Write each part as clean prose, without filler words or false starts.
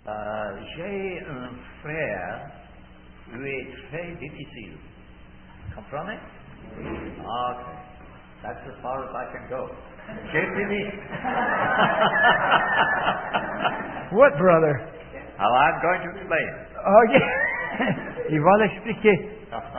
J'ai un frère qui est très difficile. Comprenez? Okay. That's as far as I can go. J'ai fini. What brother? Now I'm going to explain. OK. Il va l'expliquer.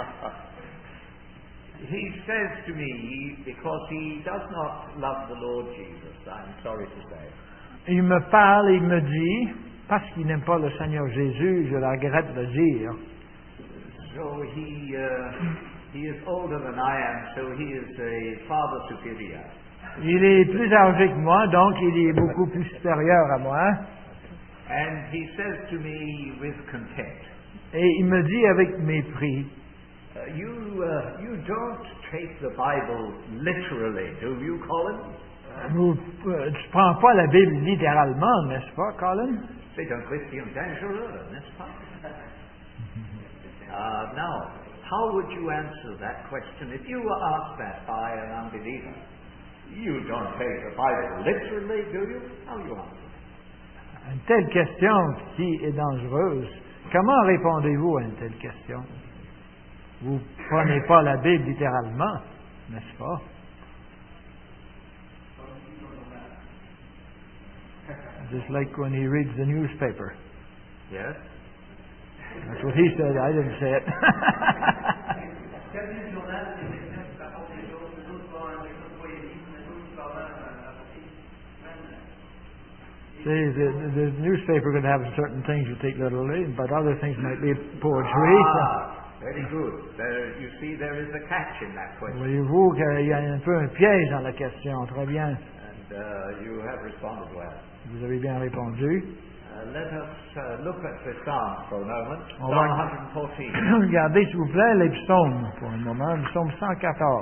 He says to me, because he does not love the Lord Jesus, I'm sorry to say. Il me parle, il me dit, parce qu'il n'aime pas le Seigneur Jésus, je le regrette de dire. So he is older than I am, so he is a father superior. Il est plus âgé que moi, donc il est beaucoup plus supérieur à moi. And he says to me with contempt, Et il me dit avec mépris, you don't take the Bible literally, do you, Colin? tu prends pas la Bible littéralement, n'est-ce pas, Colin? C'est un chrétien dangereux, n'est-ce pas? Now, how would you answer that question if you were asked that by an unbeliever? You don't take the Bible literally, do you? How you answer? Une telle question qui est dangereuse, comment répondez-vous à une telle question? Vous ne prenez pas la Bible littéralement, n'est-ce pas? Just like when he reads the newspaper. Yes? That's what he said, I didn't say it. See, the newspaper could have certain things you take literally, but other things might be poetry. Very good. You see, there is a catch in that question. Voyez-vous qu'il y a un peu un piège dans la question. Très bien. And you have responded well. Vous avez bien répondu. Let us look at the Psalms for a moment. On Psalm va 114. regarder, s'il vous plaît, les psaumes pour un moment. Le psaume 114.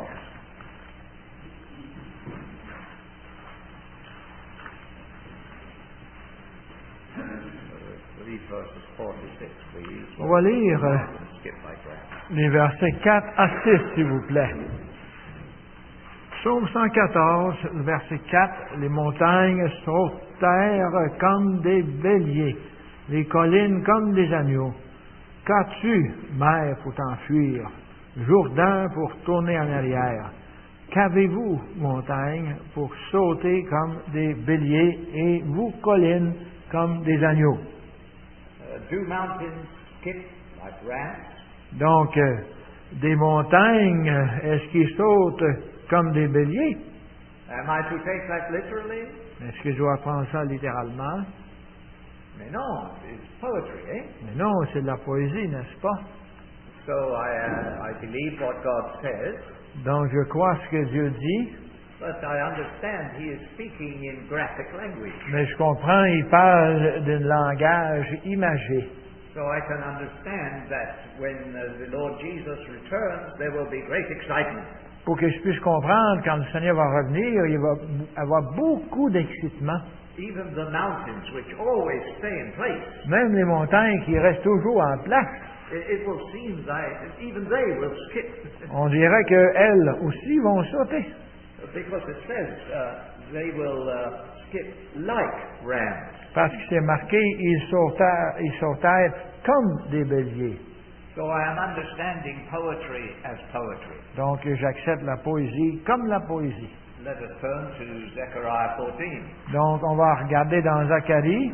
Read verses 4 to 6, please. On va lire Skip like that. les versets 4 à 6, s'il vous plaît. Psaume 114, le verset 4. Les montagnes sautèrent comme des béliers, les collines comme des agneaux. Qu'as-tu, mer, pour t'enfuir, Jourdain pour tourner en arrière? Qu'avez-vous, montagne, pour sauter comme des béliers, et vous, collines, comme des agneaux? Do mountains skip like rams? Donc, des montagnes, est-ce qu'ils sautent comme des béliers? Am I to take that literally? Est-ce que je dois prendre ça littéralement? Mais non, it's poetry, eh? Mais non, c'est de la poésie, n'est-ce pas? So I believe what God says, Donc, je crois ce que Dieu dit, but I understand He is speaking in graphic language. mais je comprends, il parle d'un langage imagé. So I can understand that when the Lord Jesus returns, there will be great excitement. Pour que je puisse comprendre, quand le Seigneur va revenir, il va avoir beaucoup d'excitement. Even the mountains, which always stay in place, Même les montagnes qui restent toujours en place, it will seem that even they will skip. on dirait qu'elles aussi vont sauter. Because it says they will skip like rams. Parce que c'est marqué, ils sautèrent comme des béliers. So I am understanding poetry as poetry. Donc j'accepte la poésie comme la poésie. Let us turn to Zechariah 14. Donc on va regarder dans Zacharie,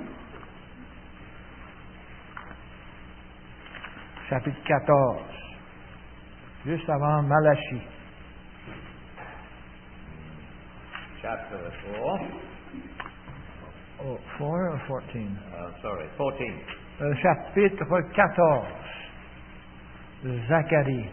chapitre 14, juste avant Malachie. Chapter 4. Oh, 4 or 14? Sorry, 14. Chapitre 14, Zacharie.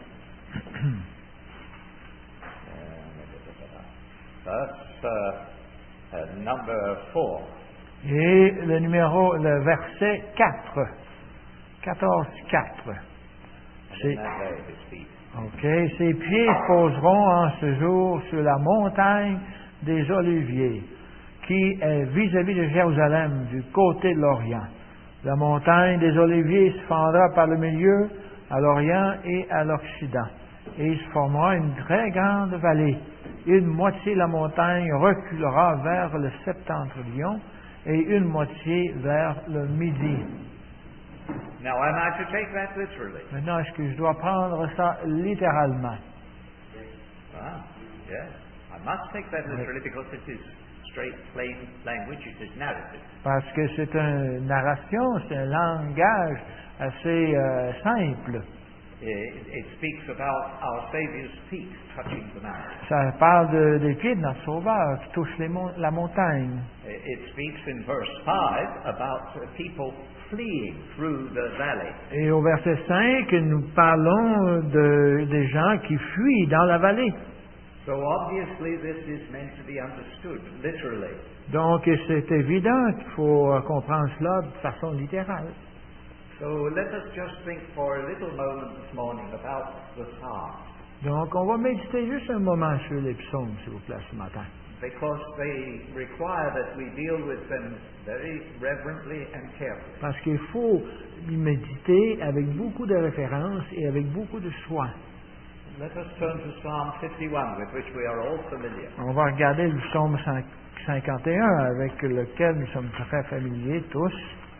Verse number 4. Et le verset 4. 14, 4. C'est, OK. Ses pieds se poseront en ce jour sur la montagne des Oliviers, qui est vis-à-vis de Jérusalem, du côté de l'Orient. La montagne des Oliviers se fendra par le milieu, à l'Orient et à l'Occident, et il se formera une très grande vallée. Une moitié de la montagne reculera vers le septentrion, et une moitié vers le midi. Now, am I to take that literally? Maintenant, est-ce que je dois prendre ça littéralement? Ah, yes. I must take that literally because it is straight, plain language, it is narrative. Parce que c'est une narration, c'est un langage assez simple. It speaks about our Saviour's feet touching the mountain. Ça parle des pieds de notre Sauveur qui touchent la montagne. It speaks in verse 5 about people fleeing through the valley. Et au verset 5, nous parlons des gens qui fuient dans la vallée. So obviously this is meant to be understood literally. Donc c'est évident qu'il faut comprendre cela de façon littérale. So let us just think for a little moment this morning about the Psalms. Donc on va méditer juste un moment sur les psaumes, s'il vous plaît, ce matin. Because they require that we deal with them very reverently and carefully. Parce qu'il faut y méditer avec beaucoup de références et avec beaucoup de soin. Let us turn to Psalm 51, with which we are all familiar. On va regarder le psaume 51 avec lequel nous sommes très familiers tous.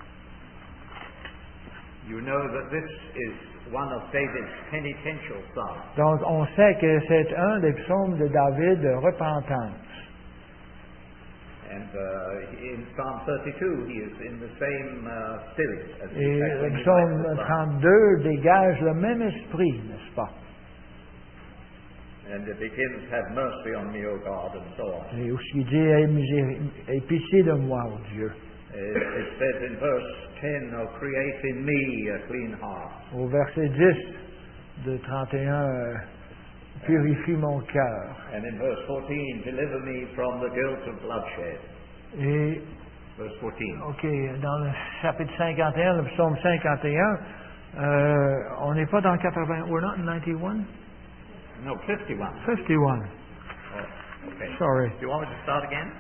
You know that this is one of David's penitential psalms. Donc on sait que c'est un des psaumes de David de repentance. And in Psalm 32, he is in the same spirit as Et when le he psaume writes the psalm. 32 dégage le même esprit, n'est-ce pas? And it begins, "Have mercy on me, O God," and so on. Et aussi il dit, aie pitié de moi, ô Dieu. It says in verse 10, "O create in me a clean heart." Au verset 10 de 31, purifie mon cœur. And in verse 14, "Deliver me from the guilt of bloodshed." Et, Verse 14. OK, dans le chapitre 51, le psaume 51, on n'est pas dans 80, we're not in 91? No, 51. 51, Oh, okay. sorry. Do you want me to start again?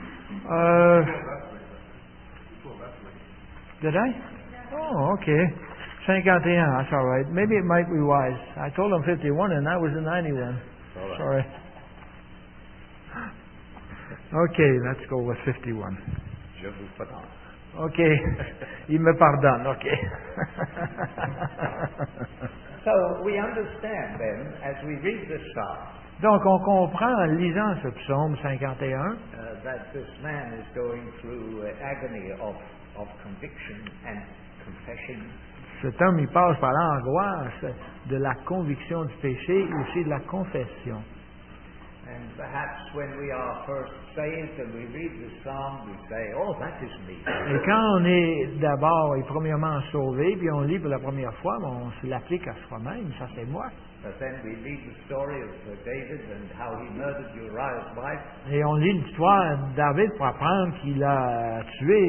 Did I? Oh, okay. 51, that's all right. Maybe it might be wise. I told him 51 and that was the 91. All right. Sorry. Okay, let's go with 51. Je vous pardonne. Okay, il me pardonne, okay. So we understand then, as we read this psalm, Donc on comprend en lisant ce psaume 51 that this man is going through agony of conviction and confession. cet homme il passe par l'angoisse de la conviction du péché et aussi de la confession. And perhaps when we are first saved and we read this psalm, we say, "Oh, that is me." Et quand on est d'abord et premièrement sauvé, puis on lit pour la première fois, on se l'applique à soi-même, ça c'est moi. But then we read the story of David and how he murdered Uriah's wife. Et on lit l'histoire de David pour apprendre qu'il a tué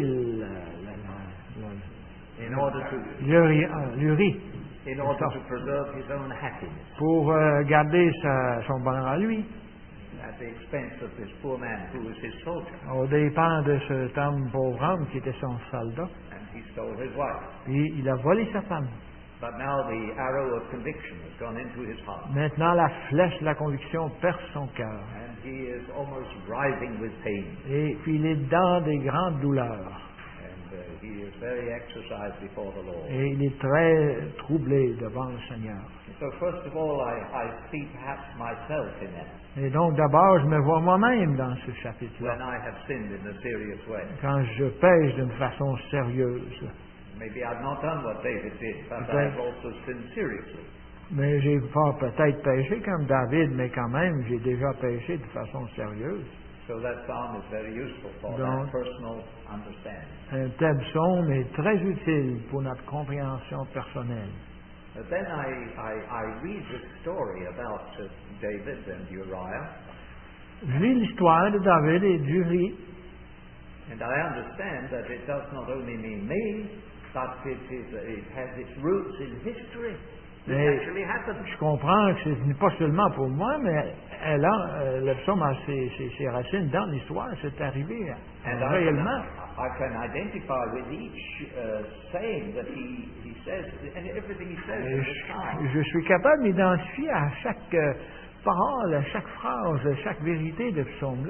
In order to l'Uri preserve his own happiness pour garder son bonheur à lui, at the expense of this poor man who was his soldier, au dépens de cet homme pauvre homme qui était son soldat. and he stole his wife. Puis il a volé sa femme. But now the arrow of conviction has gone into his heart, Maintenant, la flèche de la conviction perce son cœur. and he is almost writhing with pain, Et puis il est dans des grandes douleurs. and he is very exercised before the Lord. Et il est très troublé devant le Seigneur. So first of all, I see perhaps myself in it Et donc d'abord, je me vois moi-même dans ce when chapitre-là. I have sinned in a serious way. Quand je pêche d'une façon sérieuse. Maybe I've not done what David did, but I Okay. have also sinned seriously. Mais j'ai pas peut-être péché comme David, mais quand même, j'ai déjà péché de façon sérieuse. So that psalm is very useful for Donc, that personal understanding. un tel psaume est très utile pour notre compréhension personnelle. But then I read this story about David and Uriah, Je lis l'histoire de David et d'Uri, and I understand that it does not only mean me, but it has its roots in history. It Mais actually happened. je comprends que ce n'est pas seulement pour moi, mais le psaume a ses racines dans l'histoire, c'est arrivé And réellement. I can identify with each saying that he says, and everything he says in Et this psalm. je suis capable de m'identifier à chaque parole, à chaque phrase, à chaque vérité de ce psaume-là.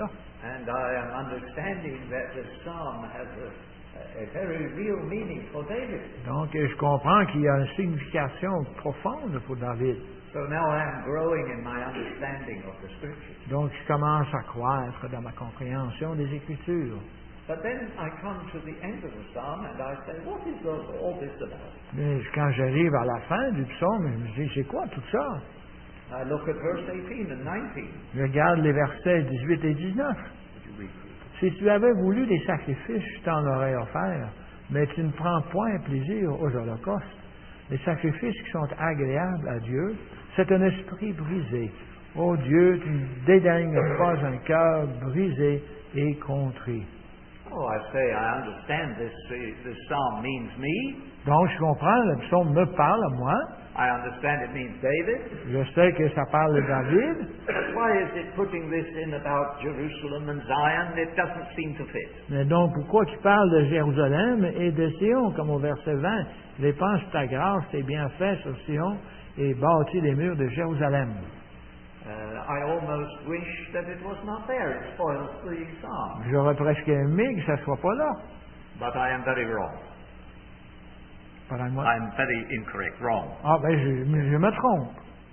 And I am understanding that the psalm has a very real meaning for David. Donc, je comprends qu'il y a une signification profonde pour David. So now I am growing in my understanding of the Scriptures. Donc, je commence à croître dans ma compréhension des Écritures. But then I come to the end of the psalm and I say, what is all this about? Mais quand j'arrive à la fin du psaume, je me dis, c'est quoi tout ça? I look at verse 18 and 19. Je regarde les versets 18 et 19. Would you read through? Si tu avais voulu des sacrifices, je t'en aurais offert, mais tu ne prends point plaisir aux holocaustes. Les sacrifices qui sont agréables à Dieu, c'est un esprit brisé. Ô Dieu, tu ne dédaignes pas un cœur brisé et contrit. Oh, I say, I understand this psalm means me. Donc, je comprends, le psaume me parle à moi. I understand it means David. Je sais que ça parle de David. But why is it putting this in about Jerusalem and Zion? It doesn't seem to fit. Mais donc, pourquoi tu parles de Jérusalem et de Sion, comme au verset 20? Dépense ta grâce, tes bienfaits sur Sion et bâtis les murs de Jérusalem. I almost wish that it was not there. It spoils the psalm. J'aurais presque aimé que ça soit pas là. But I am very wrong. Pardonne-moi. I'm very incorrect, wrong. Ah, ben, je me trompe.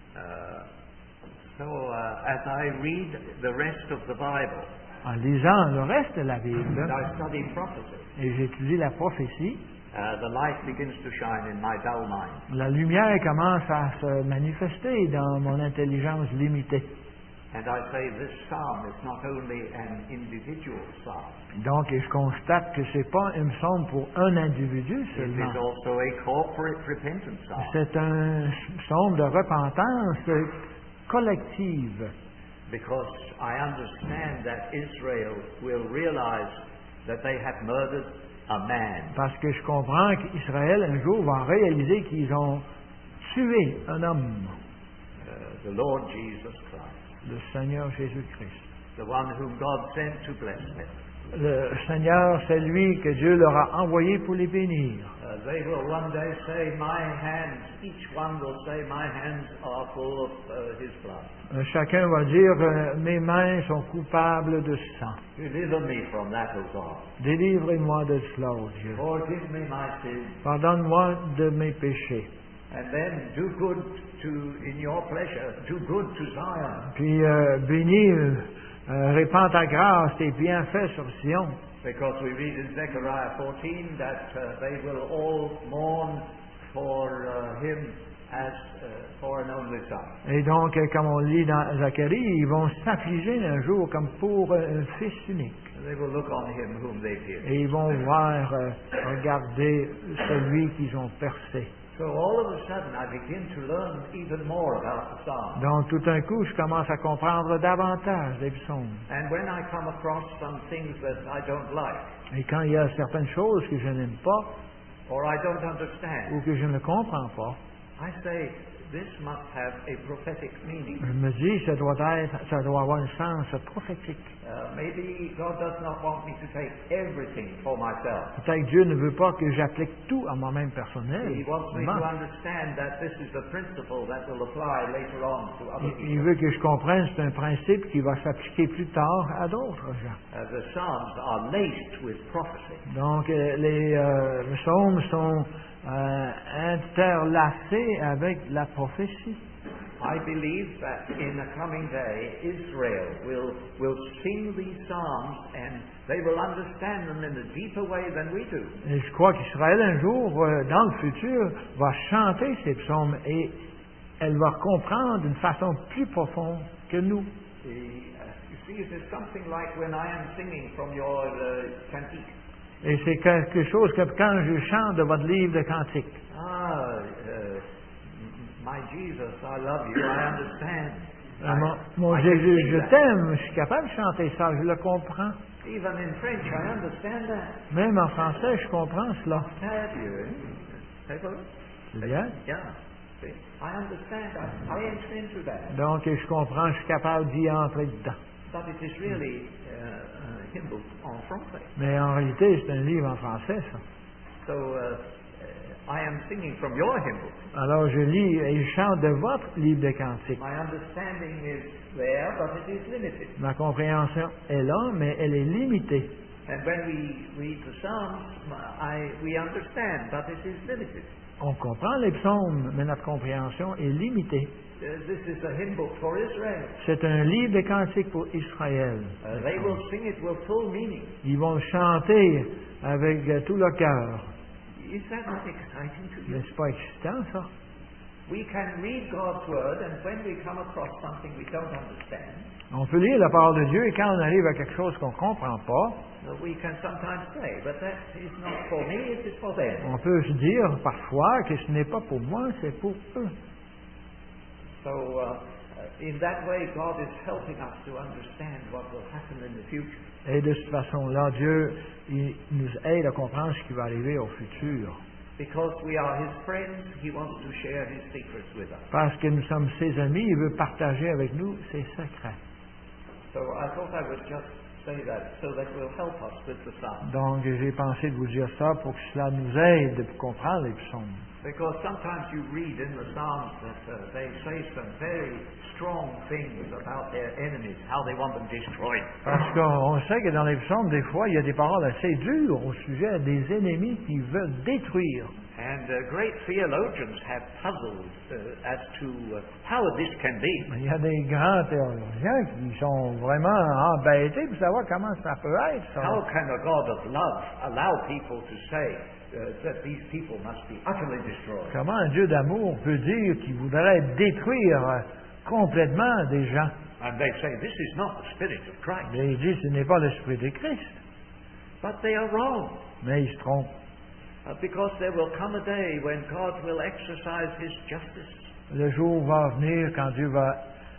As I read the rest of the Bible, En lisant le reste de la Bible, and I study prophecy, et j'étudie la prophétie, the light begins to shine in my dull mind. la lumière commence à se manifester dans mon intelligence limitée. And I say this psalm is not only an individual psalm. Donc, je constate que c'est pas un psaume pour un individu It is seulement. also a corporate repentance psalm. C'est un psaume de repentance collective. Because I understand that Israel will realize that they have murdered a man. Parce que je comprends qu'Israël, un jour, va réaliser qu'ils ont tué un homme, The Lord Jesus Christ. le Seigneur Jésus-Christ. The one whom God sent to bless them. Le Seigneur, c'est lui que Dieu leur a envoyé pour les bénir. They will one day say, my hands, each one will say, my hands are full of his blood. Chacun va dire, mes mains sont coupables de sang. Deliver me from that, O God. Délivrez-moi de cela, ô Dieu. Forgive me my sins. Pardonne-moi de mes péchés. And then do good in your pleasure, do good to Zion. Puis bénis, répands ta grâce, tes bienfaits sur Sion. Because we read in Zechariah 14 that they will all mourn for him as for an only son. Et donc, comme on lit dans Zacharie, ils vont s'affliger un jour comme pour un fils unique. They will look on him whom they pierced. Et ils vont voir, regarder celui qu'ils ont percé. So all of a sudden I begin to learn even more about the psalm. Donc, tout d'un coup, je commence à comprendre davantage les psaumes. And when I come across some things that I don't like, Et quand il y a certaines choses que je n'aime pas or I don't understand, ou que je ne comprends pas, I say, this must have a prophetic meaning. je me dis, ça doit avoir un sens prophétique. Maybe God does not want me to take everything for myself. Peut-être que Dieu ne veut pas que j'applique tout à moi-même personnel. He wants me to understand that this is the principle that will apply later on to other Il people. veut que je comprenne, c'est un principe qui va s'appliquer plus tard à d'autres gens. The Psalms are laced with prophecy. Donc, les psaumes sont interlacés avec la prophétie. I believe that in the coming day, Israel will sing these psalms and they will understand them in a deeper way than we do. Et je crois qu'Israël, un jour, dans le futur, va chanter ces psaumes et elle va comprendre d'une façon plus profonde que nous. You see, it is something like when I am singing from your cantique. Et c'est quelque chose que quand je chante de votre livre de cantiques. My Jesus, I love you, I understand. Mon Jésus, je t'aime, je suis capable de chanter ça, je le comprends. Even in French, I understand that. Même en français, je comprends cela. Have you? Take a look. C'est bien? Yeah. See, I understand. I enter into that. Donc, je comprends, je suis capable d'y entrer dedans. But it is really a hymn book en français. Mais en réalité, c'est un livre en français, ça. So I am singing from your hymn book. Alors je lis et je chante de votre livre de cantiques. My understanding is there, but it is limited. Ma compréhension est là, mais elle est limitée. And when we read the Psalms, we understand, but it is limited. On comprend les psaumes, mais notre compréhension est limitée. This is a hymn book for Israel. C'est un livre de cantiques pour Israël. They will sing it with full meaning. Ils vont chanter avec tout le cœur. Is that not exciting to you? Mais c'est pas excitant, ça? We can read God's word, and when we come across something we don't understand, On peut lire la parole de Dieu et quand on arrive à quelque chose qu'on ne comprend pas, we can sometimes say, but that is not for me, it is for them. on peut se dire parfois que ce n'est pas pour moi, c'est pour eux. So, in that way, God is helping us to understand what will happen in the future. Et de cette façon-là, Dieu il nous aide à comprendre ce qui va arriver au futur. Because we are His friends, He wants to share His secrets with us. Parce que nous sommes ses amis, il veut partager avec nous ses secrets. So I thought I would just say that so that will help us with the Psalms. Donc, j'ai pensé de vous dire ça pour que cela nous aide pour comprendre les psaumes. Because sometimes you read in the Psalms that they say some very strong things about their enemies, how they want them destroyed. Parce qu'on sait que dans les psaumes, des fois, il y a des paroles assez dures au sujet des ennemis qui veulent détruire. And great theologians have puzzled as to how this can be. Il y a des grands théologiens qui sont vraiment embêtés pour savoir comment ça peut être, ça. How can a God of love allow people to say that these people must be utterly destroyed? Comment un Dieu d'amour peut dire qu'il voudrait détruire complètement des gens? And they say this is not the Spirit of Christ. Et il dit ce n'est pas l'Esprit de Christ. But they are wrong. Mais ils se trompent. Because there will come a day when God will exercise His justice. Le jour va venir quand Dieu va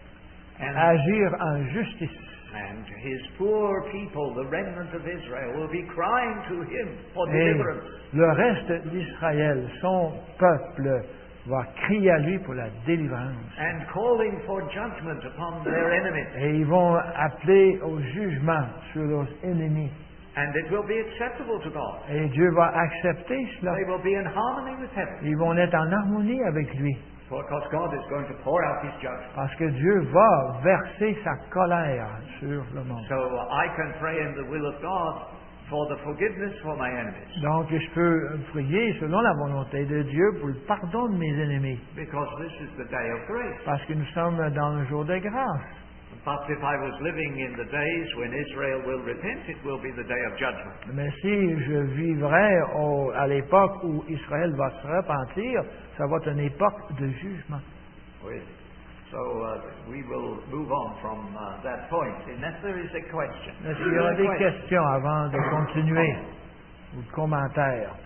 agir en justice. And His poor people, the remnant of Israel, will be crying to Him for Et deliverance. le reste d'Israël, son peuple, va crier à lui pour la délivrance. And calling for judgment upon their enemies. Et ils vont appeler au jugement sur leurs ennemis. And it will be acceptable to God. Et Dieu va accepter cela. They will be in harmony with heaven. Ils vont être en harmonie avec lui. Because God is going to pour out His judgment. Parce que Dieu va verser sa colère sur le monde. So I can pray in the will of God for the forgiveness for my enemies. Donc je peux prier selon la volonté de Dieu pour le pardon de mes ennemis. Because this is the day of grace. Parce que nous sommes dans le jour de grâce. But if I was living in the days when Israel will repent, it will be the day of judgment. Mais si je vivrais à l'époque où Israël va se repentir, ça va être une époque de jugement. Oui. So we will move on from that point, unless there is a question. Est-ce qu'il y aura des questions avant de continuer ou de commentaires?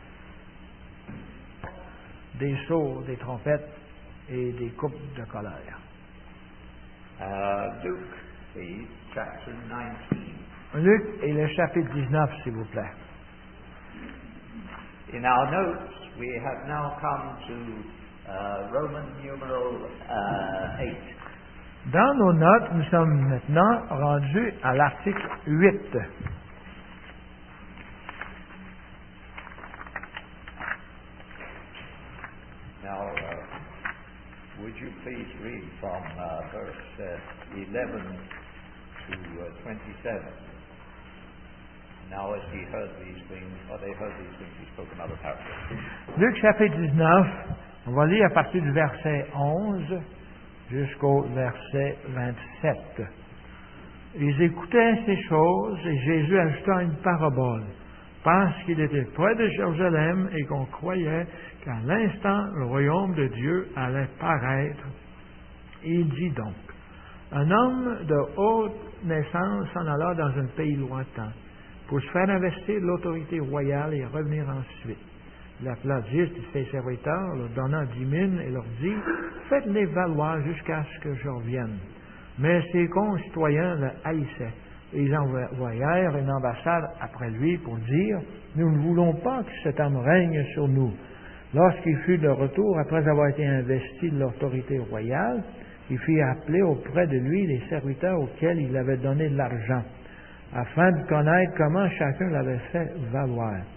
Des sauts, des trompettes et des coupes de colère. Luke, please, chapter 19. Luc et le chapitre 19, s'il vous plaît. In our notes, we have now come to Roman numeral 8. Dans nos notes, nous sommes maintenant rendus à l'article 8. Now, would you please read from verse 11 to 27? Now, as he heard these things, he spoke another parable. Luc chapitre 19, on va lire à partir du verset 11 jusqu'au verset 27. Ils écoutaient ces choses et Jésus ajouta une parabole, parce qu'il était près de Jérusalem et qu'on croyait qu'à l'instant le royaume de Dieu allait paraître. Il dit donc, un homme de haute naissance s'en alla dans un pays lointain pour se faire investir de l'autorité royale et revenir ensuite. Il appela 10 de ses serviteurs, leur donna 10 000 et leur dit, faites-les valoir jusqu'à ce que je revienne. Mais ses concitoyens le haïssaient. Et ils envoyèrent une ambassade après lui pour dire, nous ne voulons pas que cet homme règne sur nous. Lorsqu'il fut de retour, après avoir été investi de l'autorité royale, il fit appeler auprès de lui les serviteurs auxquels il avait donné de l'argent, afin de connaître comment chacun l'avait fait valoir.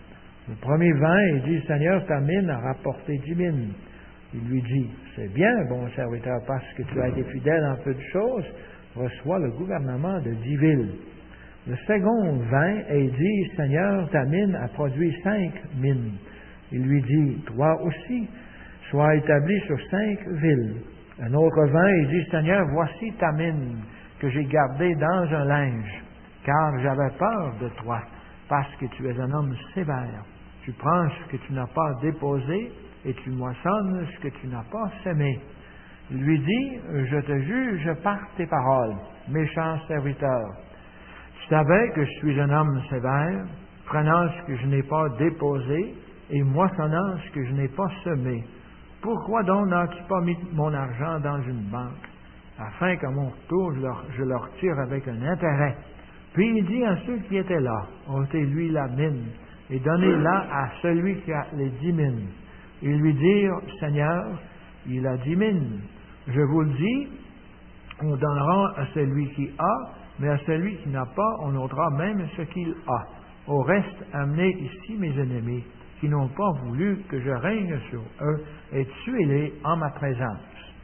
Le premier vint et dit, Seigneur, ta mine a rapporté 10 mines. Il lui dit, c'est bien, bon serviteur, parce que tu as été fidèle en peu de choses, reçois le gouvernement de 10 villes. Le second vint et dit, Seigneur, ta mine a produit 5 mines. Il lui dit, toi aussi, sois établi sur 5 villes. Un autre vint et dit, Seigneur, voici ta mine que j'ai gardée dans un linge, car j'avais peur de toi, parce que tu es un homme sévère. Tu prends ce que tu n'as pas déposé et tu moissonnes ce que tu n'as pas semé. Il lui dit, je te juge par tes paroles, méchant serviteur. Tu savais que je suis un homme sévère, prenant ce que je n'ai pas déposé et moissonnant ce que je n'ai pas semé. Pourquoi donc n'as-tu pas mis mon argent dans une banque, afin qu'à mon retour je le retire avec un intérêt? Puis il dit à ceux qui étaient là, ôtez-lui la mine, et donnez-la à celui qui a les 10 mines. Ils lui dirent, Seigneur, il a 10 mines. Je vous le dis, on donnera à celui qui a, mais à celui qui n'a pas, on ôtera même ce qu'il a. Au reste, amenez ici mes ennemis, qui n'ont pas voulu que je règne sur eux, et tuez-les en ma présence.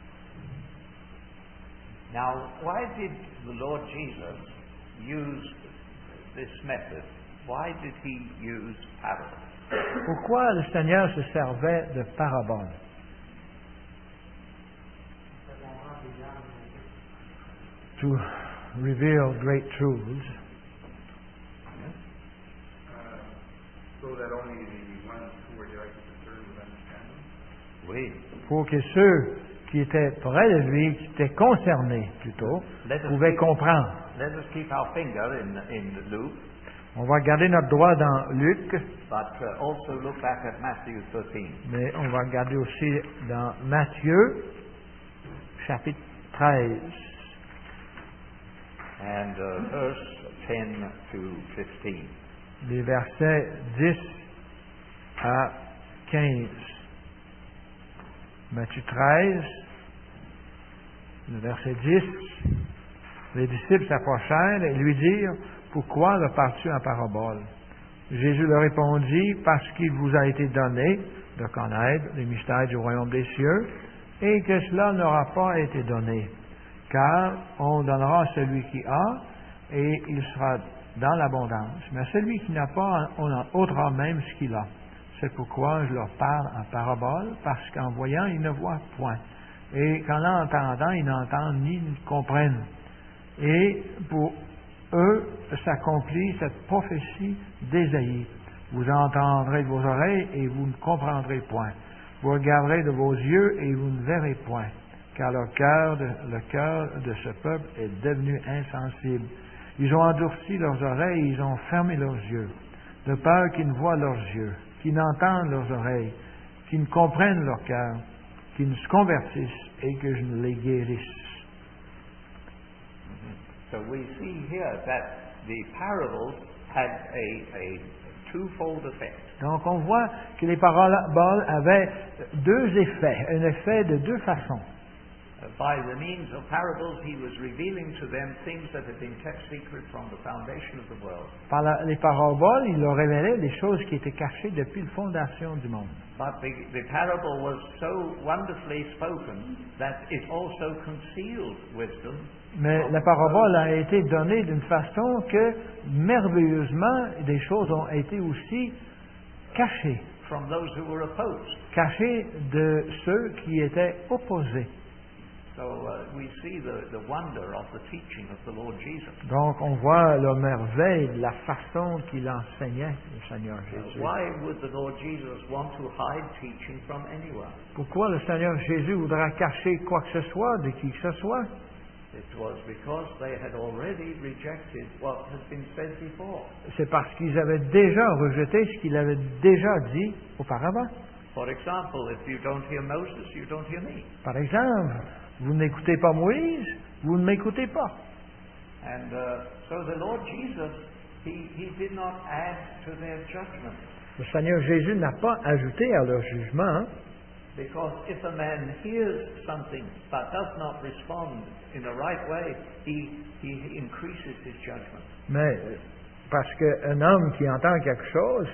Now, why did the Lord Jesus use this method? Why did he use parables? Pourquoi le Seigneur se servait de paraboles? To reveal great truths. So that only the ones who were directly concerned would understand them? Oui. Pour que ceux qui étaient près de lui, qui étaient concernés plutôt, pouvaient comprendre. Let us keep our finger in Luke. On va garder notre doigt dans Luc, But also look back at Matthew 13. mais on va regarder aussi dans Matthieu, chapitre 13, And verse 10 to 15. les versets 10 à 15. Matthieu 13, le verset 10. Les disciples s'approchèrent et lui dirent, pourquoi le parles-tu en parabole? Jésus leur répondit, parce qu'il vous a été donné de connaître les mystères du royaume des cieux, et que cela n'aura pas été donné. Car on donnera à celui qui a, et il sera dans l'abondance. Mais à celui qui n'a pas, on en ôtera même ce qu'il a. C'est pourquoi je leur parle en parabole, parce qu'en voyant, ils ne voient point. Et qu'en entendant, ils n'entendent ni ne comprennent. Et pour eux s'accomplit cette prophétie d'Ésaïe. Vous entendrez de vos oreilles et vous ne comprendrez point. Vous regarderez de vos yeux et vous ne verrez point. Car le cœur de ce peuple est devenu insensible. Ils ont endurci leurs oreilles et ils ont fermé leurs yeux, de peur qu'ils ne voient leurs yeux, qu'ils n'entendent leurs oreilles, qu'ils ne comprennent leur cœur, qu'ils ne se convertissent et que je ne les guérisse. So we see here that the parables had a twofold effect. Donc on voit que les paraboles avaient deux effets, un effet de deux façons. By the means of parables, he was revealing to them things that had been kept secret from the foundation of the world. Par les paraboles, il leur révélait des choses qui étaient cachées depuis la fondation du monde. But the parable was so wonderfully spoken that it also concealed wisdom. Mais la parabole a été donnée d'une façon que, merveilleusement, des choses ont été aussi cachées. From those who were opposed. Cachées de ceux qui étaient opposés. So we see the wonder of the teaching of the Lord Jesus. Donc on voit la merveille de la façon qu'il enseignait le Seigneur Jésus. Why would the Lord Jesus want to hide teaching from anyone? Pourquoi le Seigneur Jésus voudra cacher quoi que ce soit de qui que ce soit? It was because they had already rejected what had been said before. C'est parce qu'ils avaient déjà rejeté ce qu'il avait déjà dit auparavant. For example, if you don't hear Moses, you don't hear me. Par exemple, vous n'écoutez pas Moïse, vous ne m'écoutez pas. And so the Lord Jesus, he did not add to their judgment. Le Seigneur Jésus n'a pas ajouté à leur jugement, hein? Because if a man hears something but does not respond in the right way, he increases his judgment. Mais parce qu'un homme qui entend quelque chose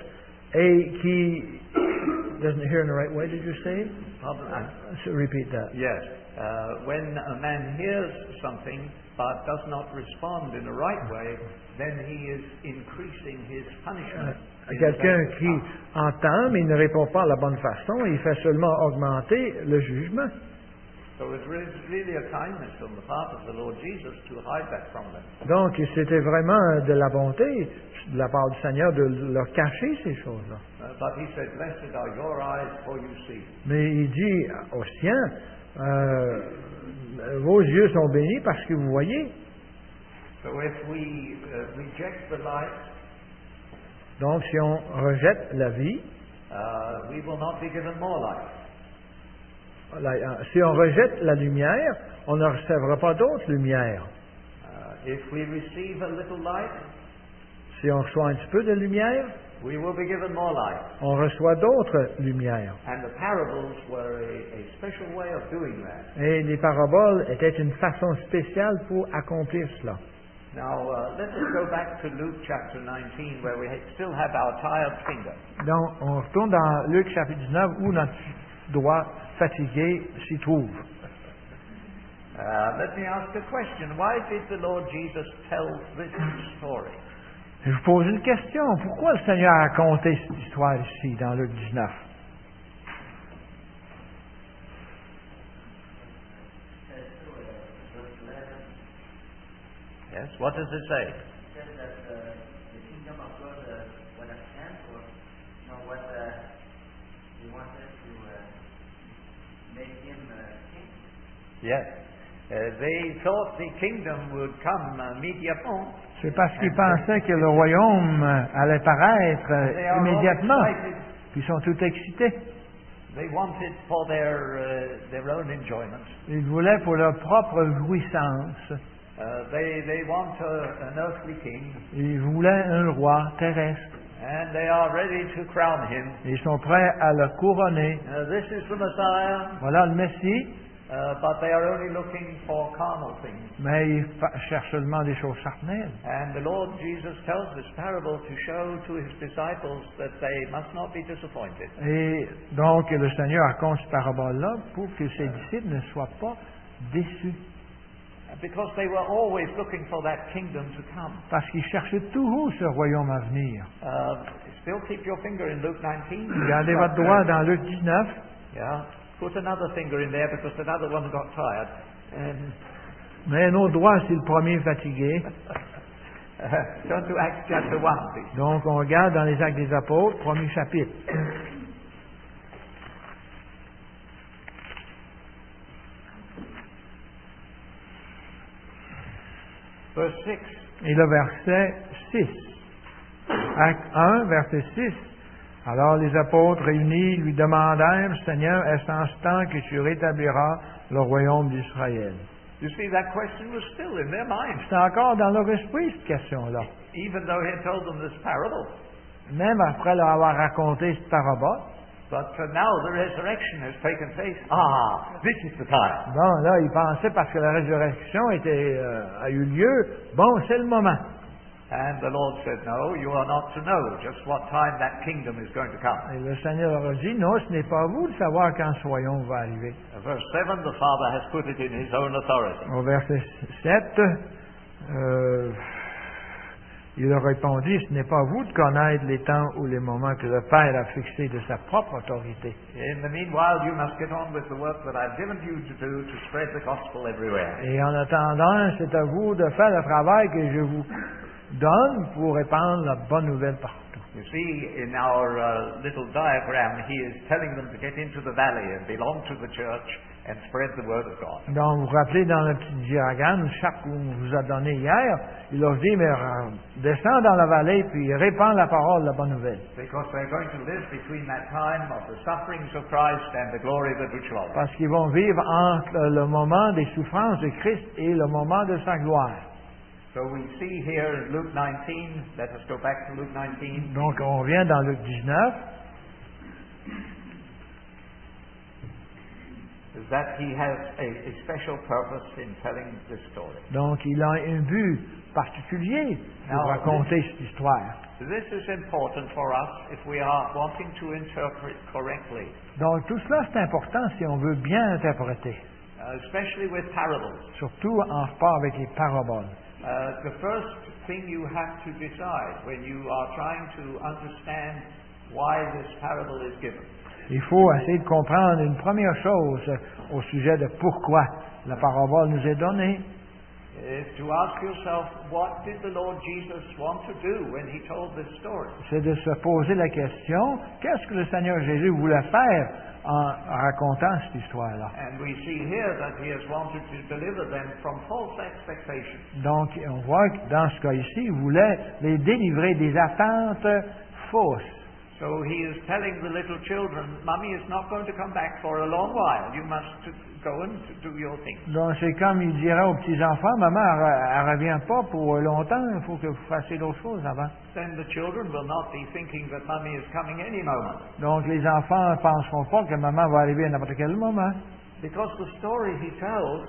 et qui doesn't hear in the right way, did you say? So repeat that. Yes. When a man hears something but does not respond in the right way, then he is increasing his punishment. Quelqu'un qui entend mais ne répond pas à la bonne façon, il fait seulement augmenter le jugement. So it was really a kindness on the part of the Lord Jesus to hide that from them. Donc, c'était vraiment de la bonté de la part du Seigneur de leur cacher ces choses-là. But he said, "Blessed are your eyes, for you see." Mais il dit aux siens, vos yeux sont bénis parce que vous voyez. So if we reject the light, Donc, si on rejette la vie, we will not be given more light. Si on rejette la lumière, on ne recevra pas d'autres lumières. If we receive a little light, Si on reçoit un petit peu de lumière, we will be given more light. on reçoit d'autres lumières. And the parables were a special way of doing that. Et les paraboles étaient une façon spéciale pour accomplir cela. Now, let us go back to Luke chapter 19, where we still have our tired finger. Donc, on retourne dans Luc chapitre 19 où notre doigt fatigué s'y trouve. Let me ask a question. Why did the Lord Jesus tell this story? Je vous pose une question. Pourquoi le Seigneur a raconté cette histoire ici, dans Luc 19? Yes, what does it say? It says that the kingdom of God was at hand, or what he wanted to make him king. Yes. They thought the kingdom would come immediately. C'est parce qu'ils pensaient que le royaume allait paraître They are all immédiatement. excited. Puis ils sont tout excités. They wanted for their own enjoyment. Ils voulaient pour leur propre jouissance. They want an earthly king, Ils voulaient un roi terrestre. and they are ready to crown him. Ils sont prêts à le couronner. This is the Messiah, Voilà le Messie, but they are only looking for carnal things. mais ils cherchent seulement des choses charnelles. And the Lord Jesus tells this parable to show to his disciples that they must not be disappointed. Et donc, le Seigneur raconte cette parabole-là pour que ses disciples ne soient pas déçus. Because they were always looking for that kingdom to come. Parce qu'ils cherchaient toujours ce royaume à venir. Still keep your finger in Luke 19. Gardez votre doigt dans Luc 19. Yeah. Put another finger in there because another one got tired. Mais un autre doigt, c'est le premier fatigué. Turn to Acts chapter 1, please. Donc, on regarde dans les Actes des Apôtres, premier chapitre. Verse 6. Et le verset 6. Acte 1, verset 6. Alors les apôtres réunis lui demandèrent, Seigneur, est-ce en ce temps que tu rétabliras le royaume d'Israël? You see, that question was still in their minds, C'est encore dans leur esprit, cette question-là. even though he had told them this parable. Même après leur avoir raconté cette parabole. But now the resurrection has taken place. This is the time. Bon, là, ils pensaient parce que la résurrection a eu lieu. Bon, c'est le moment. And the Lord said, no, you are not to know just what time that kingdom is going to come. Et le Seigneur leur a dit, non, ce n'est pas à vous de savoir quand ce royaume va arriver. Verse 7, the Father has put it in his own authority. Au verset 7, il leur répondit, ce n'est pas à vous de connaître les temps ou les moments que le Père a fixés de sa propre autorité. In the meanwhile, you must get on with the work that I've given you to do to spread the gospel everywhere. Et en attendant, c'est à vous de faire le travail que je vous donne pour répandre la bonne nouvelle partout. You see, in our little diagram, he is telling them to get into the valley and belong to the church and spread the word of God. Donc, vous vous rappelez dans le petit diagramme, chaque qu'on vous a donné hier, il leur dit, mais descends dans la vallée puis répands la parole, la bonne nouvelle. Because they're going to live between that time of the sufferings of Christ and the glory that which follows. Parce qu'ils vont vivre entre le moment des souffrances de Christ et le moment de sa gloire. So we see here in Luke 19, let us go back to Luke 19. Donc, on revient dans Luc 19. is that he has a special purpose in telling this story. Donc, il a un but particulier pour Now, raconter cette histoire. This is important for us if we are wanting to interpret correctly, Donc, tout cela, c'est important si on veut bien interpréter, especially with parables. surtout en rapport avec les paraboles. The first thing you have to decide when you are trying to understand why this parable is given Il faut essayer de comprendre une première chose au sujet de pourquoi la parabole nous est donnée. is to ask yourself, what did the Lord Jesus want to do when he told this story? C'est de se poser la question, qu'est-ce que le Seigneur Jésus voulait faire en racontant cette histoire-là? And we see here that he has wanted to deliver them from false expectations. Donc, on voit que dans ce cas ici, il voulait les délivrer des attentes fausses. So he is telling the little children, Mummy is not going to come back for a long while. You must go and do your thing. Donc, c'est comme il dirait aux petits-enfants, maman, elle revient pas pour longtemps, il faut que vous fassiez d'autres choses avant. Then the children will not be thinking that Mummy is coming any moment. Donc, les enfants ne penseront pas que maman va arriver à n'importe quel moment. Because the story he tells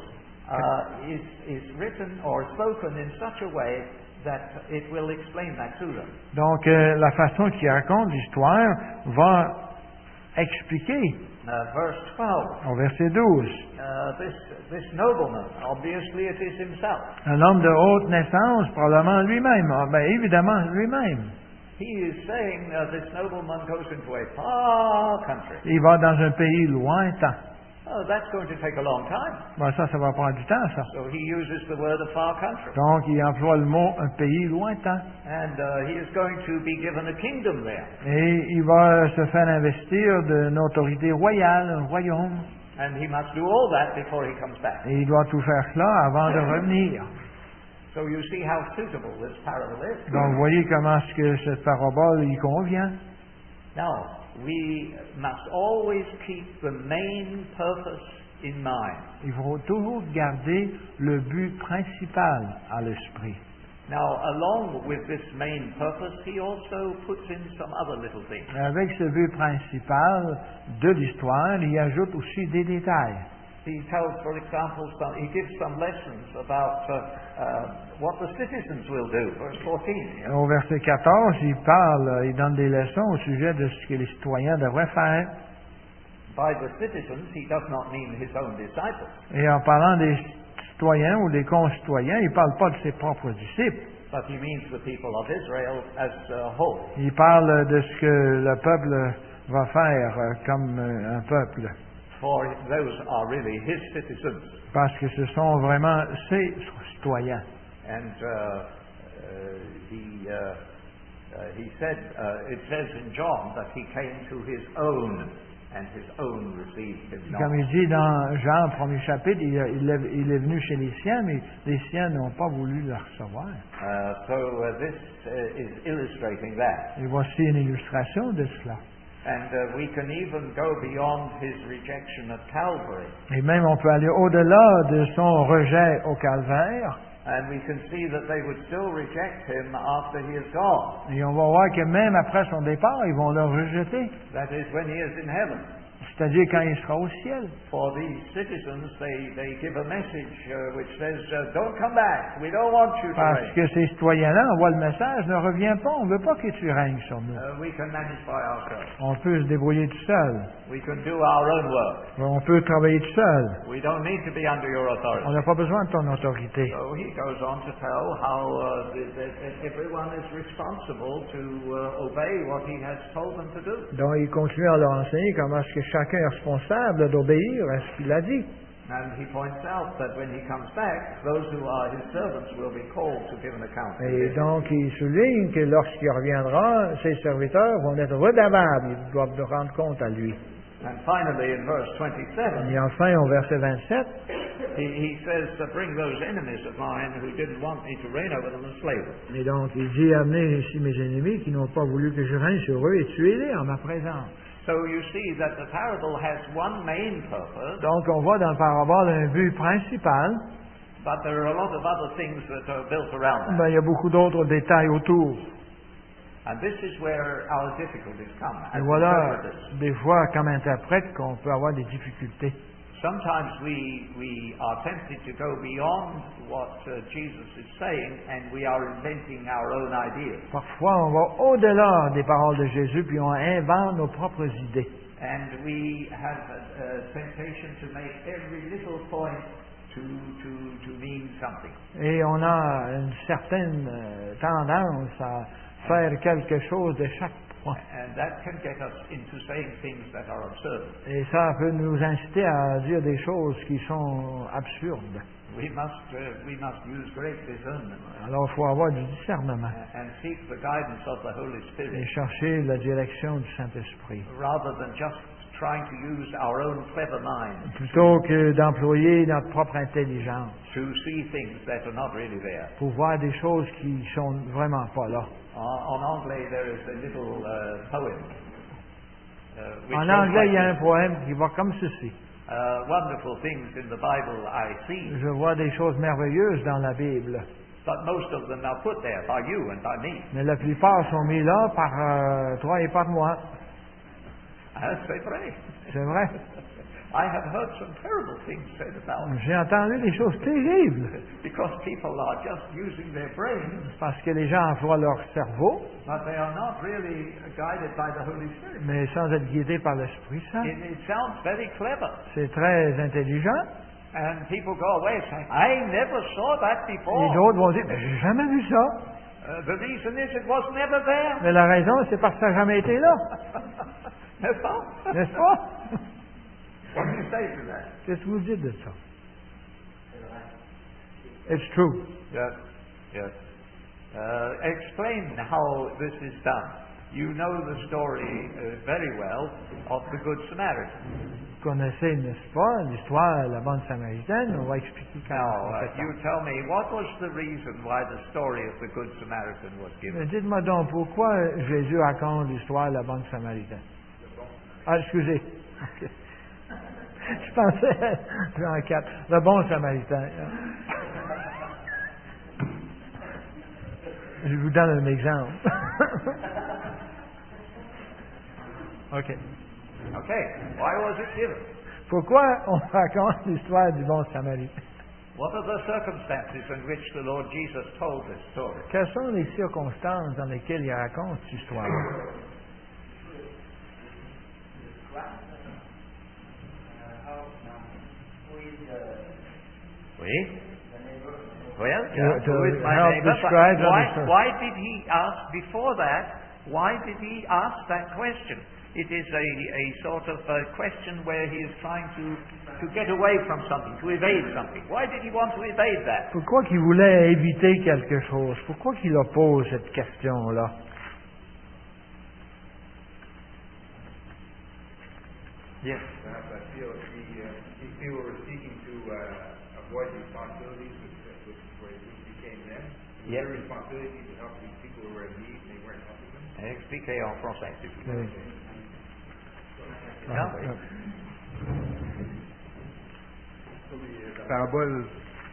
is written or spoken in such a way that it will explain that to them. Donc, la façon qu'il raconte l'histoire va expliquer Verse 12. au verset 12. This nobleman, obviously it is himself. Un homme de haute naissance, probablement lui-même. Ah, ben, évidemment, lui-même. He is saying this nobleman goes into a far country. Il va dans un pays lointain. Oh, that's going to take a long time. Ben, ça va prendre du temps, ça. So he uses the word a far country. Donc, il emploie le mot un pays lointain. And he is going to be given a kingdom there. Et il va se faire investir d'une autorité royale, un royaume. And he must do all that before he comes back. Et il doit tout faire cela avant de revenir. So you see how suitable this parable is. Donc, vous voyez comment est-ce que cette parabole y convient. Now, we must always keep the main purpose in mind. Il faut toujours garder le but principal à l'esprit. Now, along with this main purpose, he also puts in some other little things. Avec ce but principal de l'histoire, il ajoute aussi des détails. He tells, for example, he gives some lessons about what the citizens will do. Verse 14. Au verset 14, il donne des leçons au sujet de ce que les citoyens devraient faire. By the citizens, he does not mean his own disciples. Et en parlant des citoyens ou des concitoyens, il ne parle pas de ses propres disciples. But he means the people of Israel as a whole. Il parle de ce que le peuple va faire comme un peuple. For those are really his citizens. Parce que ce sont vraiment ses citoyens. And he said, it says in John that he came to his own, and his own received him not. Comme il dit dans Jean, premier chapitre, il est venu chez les siens, mais les siens n'ont pas voulu le recevoir. This is illustrating that. Et voici une illustration de cela. And we can even go beyond his rejection at Calvary. Et même on peut aller au-delà de son rejet au calvaire. And we can see that they would still reject him after he is gone. Et on va voir que même après son départ, ils vont le rejeter. That is when he is in heaven. C'est-à-dire quand il sera au ciel. For these citizens, they give a message which says, don't come back, we don't want you to Parce reign. que ces citoyens-là envoient le message, ne reviens pas, on ne veut pas que tu règnes sur nous. We can manage by ourselves. On peut se débrouiller tout seul. We can do our own work. On peut travailler tout seul. We don't need to be under your On authority. n'a pas besoin de ton autorité. So he goes on to tell how that everyone is responsible to obey what he has told them to do. Donc il continue à leur enseigner comment est-ce que chacun est responsable d'obéir à ce qu'il a dit. And he points out that when he comes back, those who are his servants will be called to give an account. Et donc il souligne que lorsqu'il reviendra, ses serviteurs vont être redevables, ils doivent rendre compte à lui. And finally, in verse 27, Et enfin, au verset 27, he says to bring those enemies of mine who didn't want me to reign over them and slay them. et donc il dit, amenez ici mes ennemis qui n'ont pas voulu que je règne sur eux et tuez-les en ma présence. So you see that the parable has one main purpose, Donc on voit dans le parabole un but principal, but there are a lot of other things that are built around that. ben, il y a beaucoup d'autres détails autour. And this is where our difficulties come Et as voilà, interpreters. des fois, comme interprète, qu'on peut avoir des difficultés. sometimes we are tempted to go beyond what Jesus is saying, and we are inventing our own ideas. Parfois, on va au-delà des paroles de Jésus, puis on invente nos propres idées. And we have a temptation to make every little point to mean something. Et on a une certaine tendance à faire quelque chose de chaque point. And that can get us into saying things that are absurd. Et ça peut nous inciter à dire des choses qui sont absurdes. We must use great discernment Alors, il faut avoir du discernement and seek the guidance of the Holy et Spirit chercher la direction du Saint-Esprit. rather than just trying to use our own clever minds Plutôt que d'employer notre propre intelligence to see things that are not really there. pour voir des choses qui sont vraiment pas là. En anglais, there is a little poem. Which En goes anglais, il y a un like poème qui va comme ceci. this. Wonderful things in the Bible I see, Je vois des choses merveilleuses dans la Bible, but most of them are put there by you and by me. mais la plupart sont mis là par toi et par moi. C'est vrai. C'est vrai. I have heard some terrible things said about it J'ai entendu des choses terribles because people are just using their brains, parce que les gens emploient leur cerveau, but they are not really guided by the Holy Spirit. mais sans être guidés par l'Esprit Saint. It sounds very clever, C'est très intelligent. and people go away saying, "I never saw that Et before." d'autres vont dire, mais j'ai jamais vu ça. The reason is it was never there. Mais la raison, c'est parce que ça n'a jamais été là. N'est-ce pas? N'est-ce pas? What do you say to that? Qu'est-ce que vous dites de ça? It's true. Yes, yes. Explain how this is done. You know the story very well of the Good Samaritan. Vous connaissez, n'est-ce pas, l'histoire de la bonne Samaritaine? On va expliquer Now, comment on fait you ça. tell me, what was the reason why the story of the Good Samaritan was Mais given? dites-moi donc, pourquoi Jésus raconte l'histoire de la bonne Samaritaine? Ah, excusez. Ok. Je pensais, Jean 4, le bon Samaritain. Je vous donne un exemple. OK. Okay, why was it given? Pourquoi on raconte l'histoire du bon Samaritain? What are the circumstances in which the Lord Jesus told this story? Quelles sont les circonstances dans lesquelles il raconte cette histoire? Oui? Well, To who is my help neighbor? describe But the- why did he ask before that? Why did he ask that question? It is a sort of a question where he is trying to get away from something, to evade something. Why did he want to evade that? Pourquoi qu'il voulait éviter quelque chose? Pourquoi qu'il oppose cette question-là? Yes. Perhaps I feel these people were seeking to avoid the responsibilities which became them. It was Yes. their responsibility to help these people who were in need and they weren't helping them. Expliquez en français, s'il vous plaît. Oui. Ah, oui. La parabole,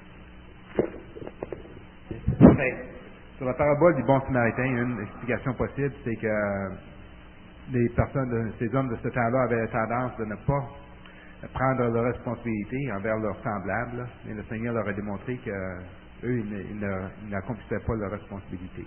Okay. sur la parabole du bon Samaritain, une explication possible, c'est que les personnes, ces hommes de ce temps-là avaient tendance de ne pas prendre leurs responsabilités envers leurs semblables, et le Seigneur leur a démontré que eux, ils n'accomplissaient pas leurs responsabilités.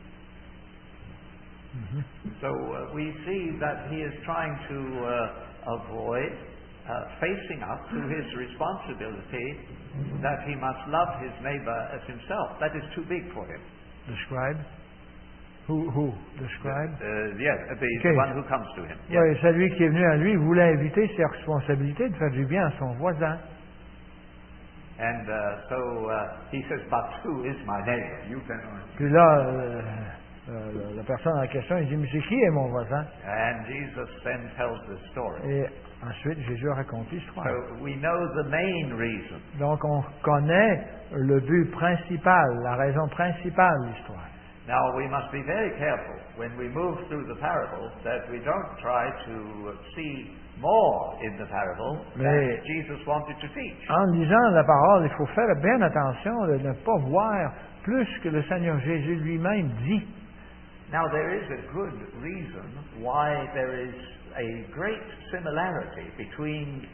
So we see that he is trying to avoid facing up to his responsibility that he must love his neighbor as himself. That is too big for him. Describe? Who? Describe? Yes, the Okay. one who comes to him. Yes. Oui, celui qui est venu à lui voulait éviter ses responsabilités de faire du bien à son voisin. And so he says, but who is my neighbor? You can. Puis là, la personne en question, il dit, mais c'est qui est mon voisin? And Jesus then tells the story. Et ensuite, Jésus a raconté l'histoire. So we know the main reason. Donc, on connaît le but principal, la raison principale de l'histoire. Now we must be very careful when we move through the parable that we don't try to see more in the parable Mais- than Jesus wanted to teach. En lisant la parole, il faut faire bien attention de ne pas voir plus que le Seigneur Jésus lui-même dit. Now there is a good reason why there is a great similarity between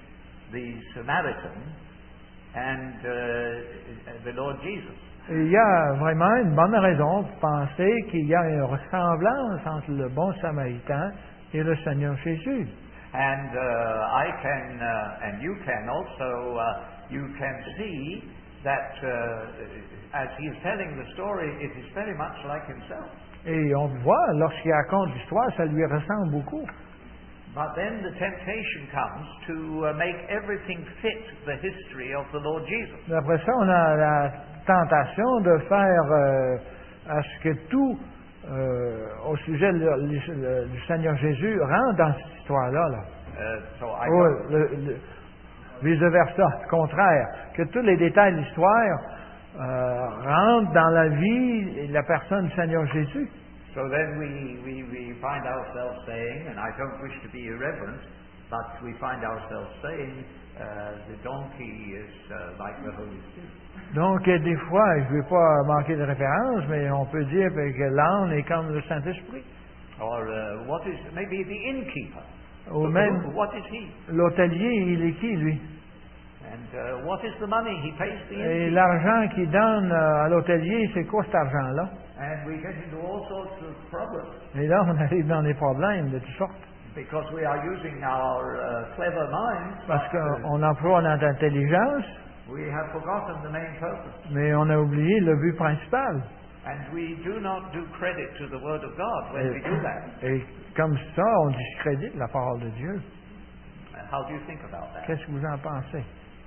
the Samaritan and the Lord Jesus. Et il y a vraiment une bonne raison pour penser qu'il y a une ressemblance entre le bon Samaritain et le Seigneur Jésus. And I can, and you can also, you can see that as he is telling the story, it is very much like himself. Et on voit, lorsqu'il raconte l'histoire, ça lui ressemble beaucoup. But then the temptation comes to make everything fit the history of the Lord Jesus. Après ça, on a la tentation de faire à ce que tout au sujet du Seigneur Jésus rentre dans cette histoire-là. Là. So I Vice-versa, le contraire. Que tous les détails de l'histoire rentrent dans la vie et la personne du Seigneur Jésus. So then we find ourselves saying, and I don't wish to be irreverent, but we find ourselves saying, the donkey is like the Holy Spirit. Donc, des fois, je ne veux pas manquer de référence, mais on peut dire que l'âne est comme le Saint-Esprit. Or what is maybe the innkeeper? Ou même What is he? l'hôtelier, il est qui, lui? And what is the money he pays the Et innkeeper? l'argent qu'il donne à l'hôtelier, c'est quoi cet argent-là? And we get into all sorts of problems Et là, on arrive dans des problèmes de toutes sortes. because we are using our clever minds. Parce qu'on emploie notre intelligence, We have forgotten the main purpose. mais on a oublié le but principal. And we do not do credit to the Word of God when we do that. Et comme ça, on discrédite la parole de Dieu. How do you think about that? Qu'est-ce que vous en pensez?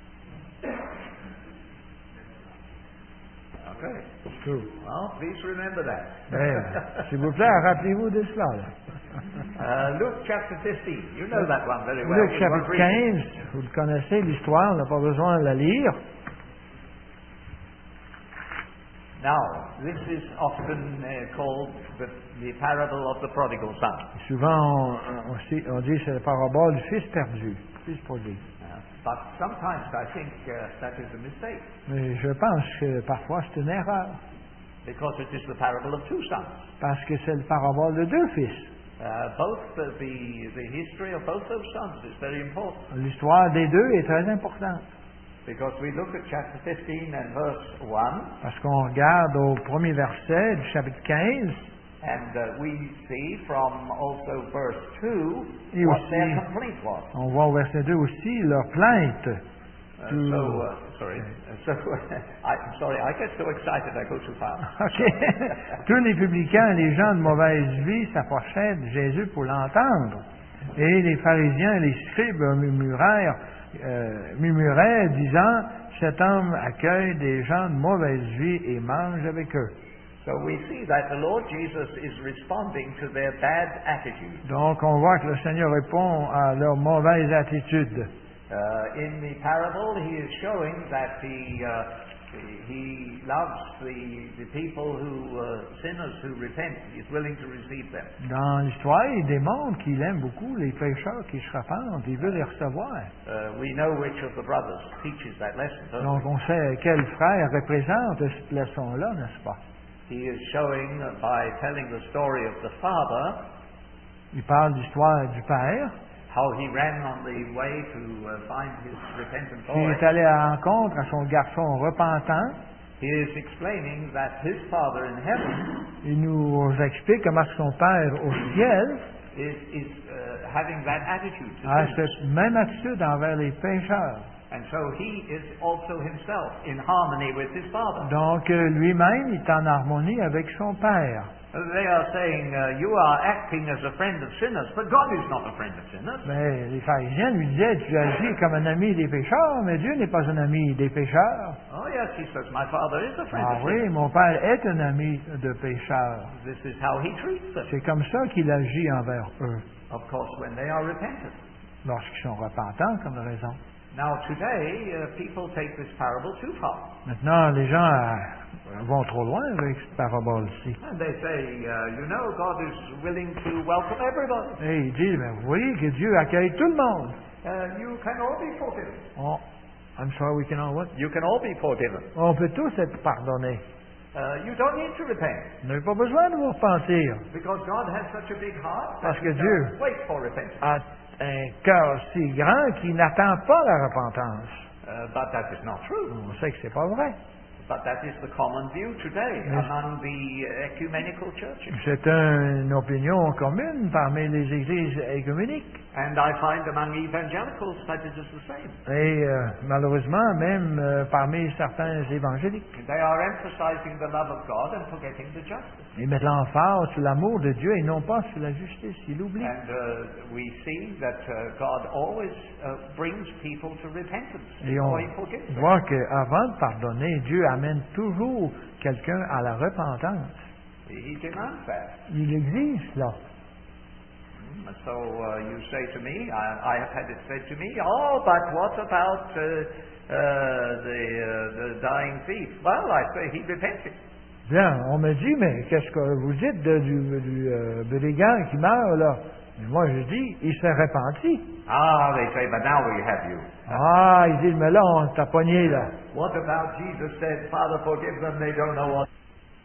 Okay. Tout. Well, please remember that. Ben, s'il vous plaît, rappelez-vous de cela. Là. Luke chapter 15. You know that one very well. Luc We chapitre won't read it. 15, vous le connaissez, l'histoire, on n'a pas besoin de la lire. Now, this is often called the parable of the prodigal son. Souvent, on dit que c'est la parabole du fils perdu, fils prodigue. But sometimes I think that is a mistake Mais je pense que parfois c'est une erreur, because it is the parable of two sons. parce que c'est la parabole de deux fils. Both the history of both those sons is very important L'histoire des deux est très importante, because we look at chapter 15 and verse 1 parce qu'on regarde au premier verset du chapitre 15, and we see from also verse 2 Et what aussi- their complaint was. on voit au verset 2 aussi leur plainte. I'm sorry, I get so excited I go too fast. OK. Tous les publicains et les gens de mauvaise vie s'approchaient de Jésus pour l'entendre. Et les pharisiens et les scribes murmuraient, disant, cet homme accueille des gens de mauvaise vie et mange avec eux. So we see that the Lord Jesus is responding to their bad attitude. Donc, on voit que le Seigneur répond à leur mauvaise attitude. In the parable, he is showing that he loves the people sinners who repent. He is willing to receive them. Dans l'histoire, il démontre qu'il aime beaucoup les pécheurs qui se repentent. Il veut les recevoir. We know which of the brothers teaches that lesson, don't Donc, on sait quel frère représente cette leçon-là, n'est-ce pas? we? He is showing by telling the story of the father Il parle de l'histoire du Père, how he ran on the way to find his repentant qui boy. est allé à la rencontre à son garçon repentant. He is explaining that his Father in heaven Il nous explique comment son Père au ciel is having that attitude to a sinners. cette même attitude envers les pécheurs. And so he is also himself in harmony with his Father. Donc, lui-même est en harmonie avec son Père. They are saying, you are acting as a friend of sinners, but God is not a friend of sinners. Mais les pharisiens lui disaient, tu agis comme un ami des pécheurs, mais Dieu n'est pas un ami des pécheurs. Oh yes, he says, my Father is a friend Ah of oui, sinners. mon Père est un ami de pécheurs. This is how he treats them. C'est comme ça qu'il agit envers eux, Of course, when they are repentant. lorsqu'ils sont repentants, comme raison. Now today, people take this parable too far. Maintenant, les gens vont trop loin avec cette parabole-ci. And they say, you know, God is willing to welcome everybody. Et ils disent, ben, vous voyez que Dieu accueille tout le monde. You can all be forgiven. Oh, I'm sorry, we can all what? You can all be forgiven. On peut tous être pardonnés. You don't need to repent Vous n'avez pas besoin de vous repentir. because God has such a big heart that Parce que He Dieu doesn't wait for repentance. a un cœur si grand qu'il n'attend pas la repentance. But that is not true. On sait que c'est pas vrai. But that is the common view today Yes. among the ecumenical churches. C'est une opinion commune parmi les églises écuméniques. And I find among evangelicals that it is the same. Et malheureusement, même parmi certains évangéliques. They are emphasizing the love of God and forgetting the justice. Ils mettent l'emphase sur l'amour de Dieu et non pas sur la justice. Ils l'oublient. And we see that God always brings people to repentance Et on before He forgives them. voit qu'avant de pardonner, Dieu amène toujours quelqu'un à la repentance. He demands that. Il exige cela. And so you say to me, I have had it said to me, oh, but what about the dying thief? Well, I say he repented. Bien, on me dit, mais qu'est-ce que vous dites du brigand qui meurt, là? Et moi, je dis, il s'est repenti. Ah, they say, but now we have you. Ah, il dit, mais là, on t'a pogné, là. What about Jesus said, Father, forgive them, they don't know what.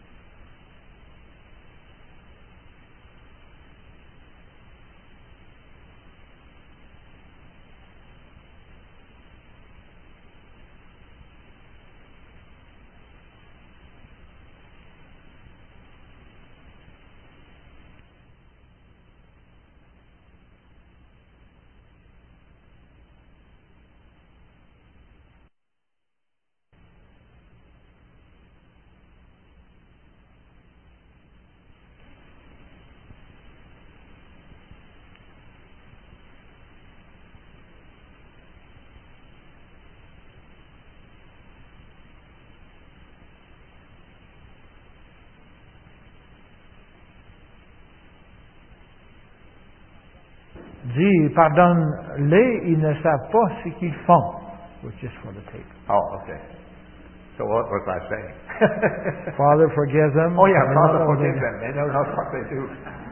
Dit, pardonne-les, ils ne savent pas ce qu'ils font. Which is for the tape. Oh, okay. So what was I saying? Father, forgive them. Oh yeah, They Father, know forgive they- them. They don't know what they do.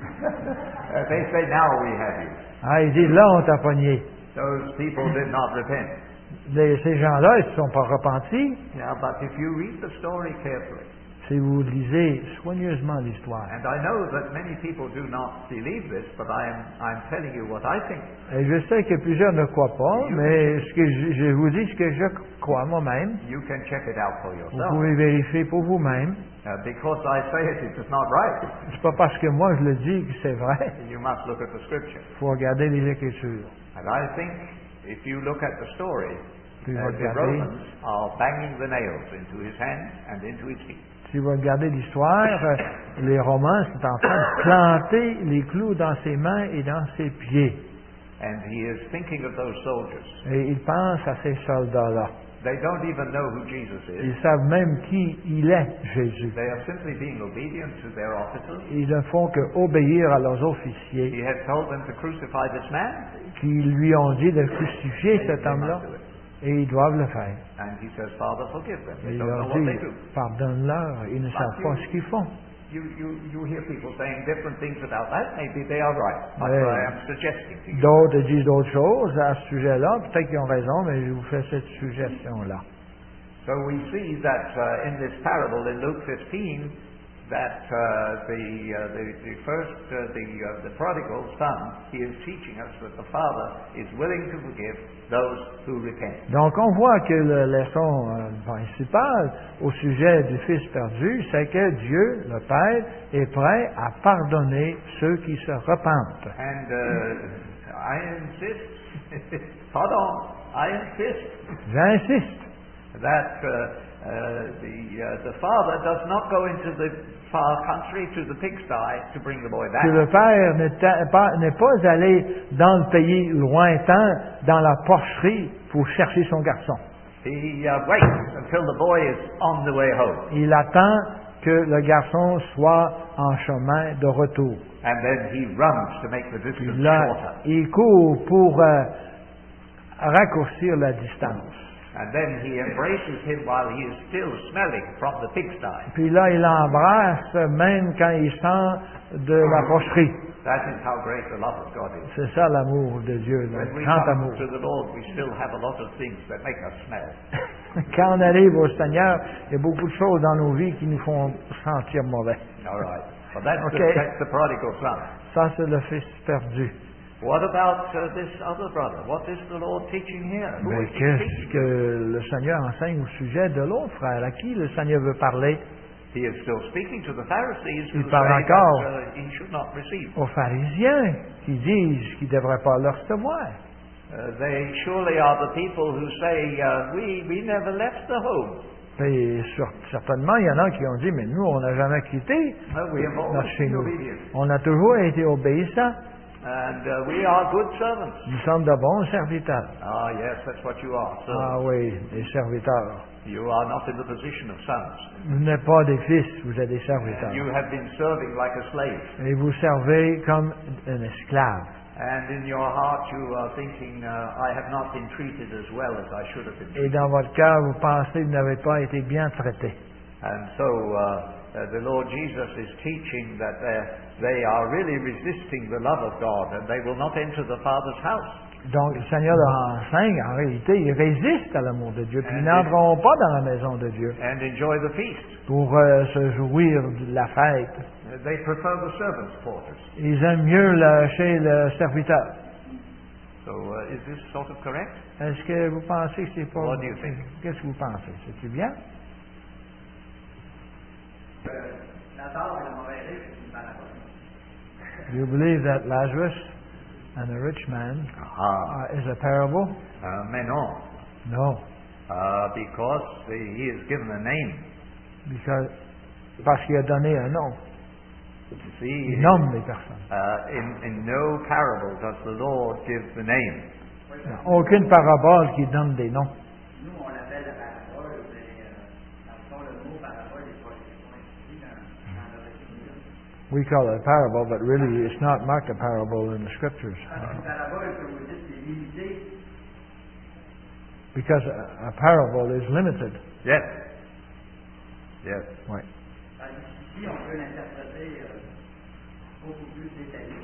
They say, now we have you. Ah, il dit, là, on t'a pogné. Those people did not repent. Ces gens-là, ils ne se sont pas repentis. Yeah, but if you read the story carefully, Si vous lisez soigneusement l'histoire. and I know that many people do not believe this, but I'm telling you what I think. Et je sais que plusieurs ne croient pas, mais ce que je vous dis ce que je crois moi-même. You can check it out for Vous yourself. pouvez vérifier pour vous-même. Because I say it, it is not right. C'est pas parce que moi je le dis que c'est vrai. You must look at the scripture. Il faut regarder les Écritures. And I think if you look at the story, Puis the regardez, Romans are banging the nails into his hands and into his feet. si vous regardez l'histoire, les Romains sont en train de planter les clous dans ses mains et dans ses pieds. And he is thinking of those soldiers. Et il pense à ces soldats-là. They don't even know who Jesus is. Ils savent même qui il est, Jésus. They are simply being obedient to their officers. Ils ne font qu'obéir à leurs officiers He had told them to crucify this man, qui lui ont dit de crucifier and cet they homme-là. must do it. Et ils doivent le faire. And he says, Father, forgive them. Et They il don't know leur what dit, they do. pardonne-leur, ils ne savent pas ce qu'ils font. You hear people saying different things about that. Maybe they are right. But Ouais. I am suggesting to you. D'autres disent d'autres choses à ce sujet-là. Peut-être qu'ils ont raison, mais je vous fais cette suggestion-là. So we see that in this parable in Luke 15, that the prodigal son, he is teaching us that the father is willing to forgive those who repent. Donc, on voit que la leçon principale au sujet du Fils perdu, c'est que Dieu, le Père, est prêt à pardonner ceux qui se repentent. And I insist, pardon, I insist J'insiste that the father does not go into the far country to the pigsty to bring the boy back. que le Père n'est pas allé dans le pays lointain, dans la porcherie, pour chercher son garçon. He waits until the boy is on the way home, Il attend que le garçon soit en chemin de retour. and then he runs to make the Puis distance là, shorter. il court pour raccourcir la distance. And then he embraces him while he is still smelling from the pigsty. Puis là, il l'embrasse même quand il sent de la porcherie. That is how great the love of God is. C'est ça l'amour de Dieu, When le we grand come amour. to the Lord, we still have a lot of things that make us smell. Quand on arrive au Seigneur, il y a beaucoup de choses dans nos vies qui nous font sentir mauvais. All right. But that's, Okay. that's the prodigal son. Ça, c'est le Fils perdu. What about this other brother? What is the Lord teaching here? Who Mais is he qu'est-ce teaching? que le Seigneur enseigne au sujet de l'autre frère? À qui le Seigneur veut parler? He is still speaking to the Pharisees who Il say parle that encore he should not receive. aux pharisiens qui disent qu'ils ne devraient pas le recevoir. They surely are the people who say, we never left the home. Et certainement, il y en a qui ont dit, mais nous, on n'a jamais quitté We have notre always chez been nous. obedient. On a toujours été obéissants. And we are good servants. Nous sommes de bons serviteurs. Ah, yes, that's what you are. So Ah oui, des serviteurs. you are not in the position of sons. Vous n'êtes pas des fils, vous êtes des serviteurs. And you have been serving like a slave. Et vous servez comme un esclave. And in your heart you are thinking, I have not been treated as well as I should have been Et treated. dans votre cœur, vous pensez que vous n'avez pas été bien traité. And so the Lord Jesus is teaching that they are really resisting the love of God and they will not enter the Father's house. Donc, le Seigneur leur enseigne, en réalité, ils résistent à l'amour de Dieu, puis ils n'entreront pas dans la maison de Dieu And enjoy the feast. pour se jouir de la fête. They prefer the servants' quarters. Ils aiment mieux chez le serviteur. So is this sort of correct? Est-ce que vous pensez que c'est pas... What do you think? Qu'est-ce que vous pensez? C'est-tu bien? Lazare et le mauvais riche, c'est une parabole. Do you believe that Lazarus and the rich man is a parable? Mais non. No. Because he is given a name. Parce qu'il a donné un nom. You see, Il nomme les personnes. in no parable does the Lord give the name. Il n'y a aucune parabole qui donne des noms. Nous, on l'appelle la parabole, mais dans le fond, le mot parabole n'est pas écrit dans le récit. We call it a parable, but really it's not marked a parable in the scriptures. Parce qu'une parabole, comme vous dites, c'est limité. Because a parable is limited. Yes. Yes. Oui. Ici, on peut l'interpréter beaucoup plus détaillé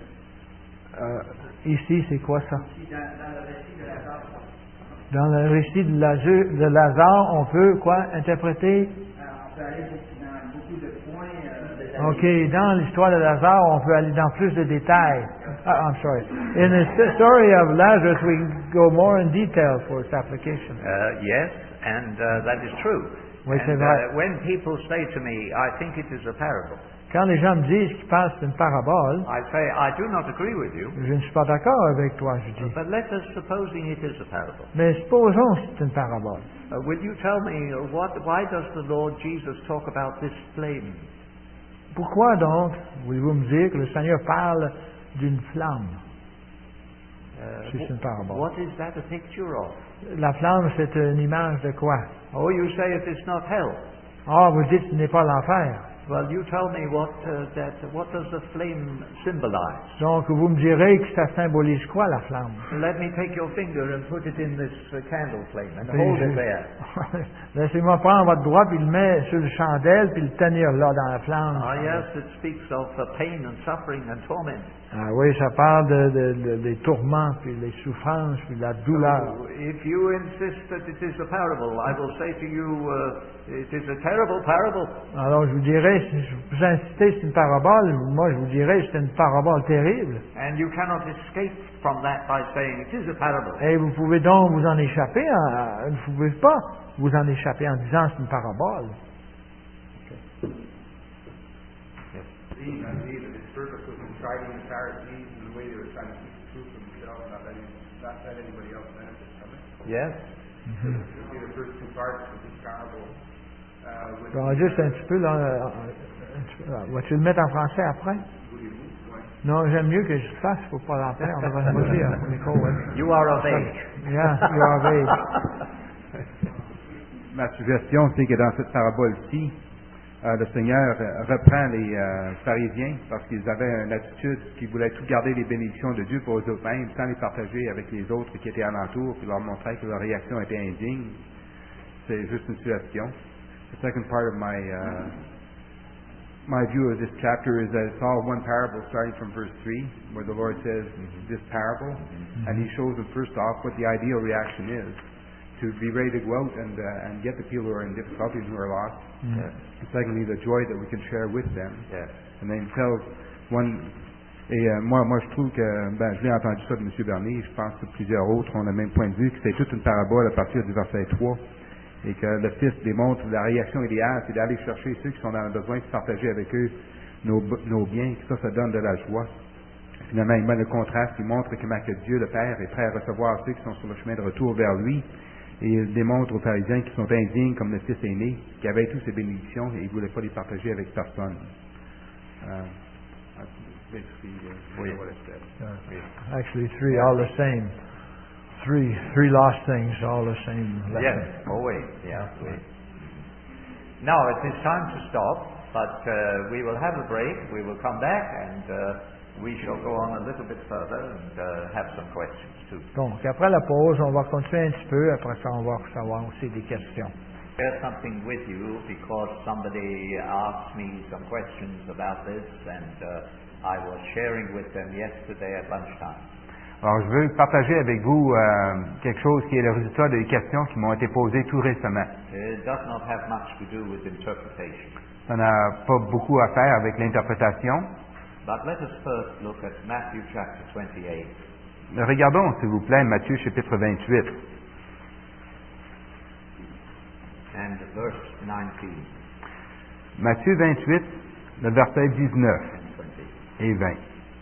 que Ici, c'est quoi ça? ici, dans le récit de Lazare. Dans le récit de Lazare, on peut quoi interpréter? On peut aller dans beaucoup de points détaillés. OK, dans l'histoire de Lazare, on peut aller dans plus de détails. I'm sorry. In the story of Lazarus, we can go more in detail for its application. Yes, and that is true. Oui, c'est And vrai. when people say to me, I think it is a parable, Quand les gens me disent qu'ils pensent que c'est une parabole, I say, I do not agree with you, je ne suis pas d'accord avec toi, je dis. but let us supposing it is a parable. Mais supposons que c'est une parabole. Will you tell me why does the Lord Jesus talk about this flame? Pourquoi donc voulez-vous me dire que le Seigneur parle d'une flamme? C'est une parabole. What is that a picture of? La flamme, c'est une image de quoi? Oh, you say it is not hell. Ah, vous dites que ce n'est pas l'enfer. Well, you tell me what does the flame symbolize? Donc, vous me direz que ça symbolise quoi, la flamme? Let me take your finger and put it in this candle flame and Puis hold je- it there. Laissez-moi prendre votre doigt, puis le mettre sur le chandelle, puis le tenir là dans la flamme. Ah, yes, it speaks of pain and suffering and torment. Ah oui, ça parle des tourments, puis des souffrances, puis de la douleur. So, if you insist that it is a parable, I will say to you, it is a terrible parable. Alors, je vous dirais, si vous insistez c'est une parabole, moi, je vous dirais c'est une parabole terrible. And you cannot escape from that by saying it is a parable. Et vous pouvez donc vous en échapper, vous ne pouvez pas vous en échapper en disant c'est une parabole. Seeing, I believe that his purpose was in trying the Pharisees in the way they were trying to keep the truth for themselves, not let anybody else benefit from it. Yes? This would be the first two parts of this parable. With Alors, juste un petit peu, là, vas-tu le mettre en français après? voulez-vous? Ouais. Non, j'aime mieux que je le fasse, faut pas l'en faire, on va se moquer, hein, Nico, ouais. You are of age. Yeah, you are of age. Ma suggestion, c'est que dans cette parabole-ci, le Seigneur reprend les pharisiens parce qu'ils avaient une attitude qu'ils voulaient tout garder les bénédictions de Dieu pour eux-mêmes sans les partager avec les autres qui étaient alentour puis leur montrer que leur réaction était indigne. C'est juste une suggestion. The second part of my view of this chapter is that it's all one parable starting from verse 3 where the Lord says this parable and He shows them first off what the ideal reaction is. To be ready to go out and get the people who are in difficulties and who are lost. Yes. And secondly, the joy that we can share with them. Yes. And then tells one Et moi, je trouve que, je l'ai entendu ça de M. Bernier, je pense que plusieurs autres ont le même point de vue, que c'est toute une parabole à partir du verset 3, et que le Fils démontre la réaction idéale, c'est d'aller chercher ceux qui sont dans le besoin, de partager avec eux nos biens, que ça donne de la joie. Finalement, il met le contraste, il montre que Dieu, le Père, est prêt à recevoir ceux qui sont sur le chemin de retour vers lui, et il démontre aux pharisiens qui sont indignes comme le Fils aîné, qui avait toutes ces bénédictions, et il ne voulait pas les partager avec personne. Actually, three all the same. Three lost things, all the same lesson. Yes, always. Yeah. Now it is time to stop, but we will have a break. We will come back and we shall go on a little bit further and have some questions too. Donc, après la pause, on va continuer un petit peu. Après ça, on va recevoir aussi des questions. Share something with you because somebody asked me some questions about this and I was sharing with them yesterday at lunchtime. Alors, je veux partager avec vous quelque chose qui est le résultat des questions qui m'ont été posées tout récemment. It does not have much to do with interpretation. Ça n'a pas beaucoup à faire avec l'interprétation. But let us first look at Matthew chapter 28. Regardons, s'il vous plaît, Matthieu chapitre 28. And verse 19. Matthieu 28, le verset 19 et 20.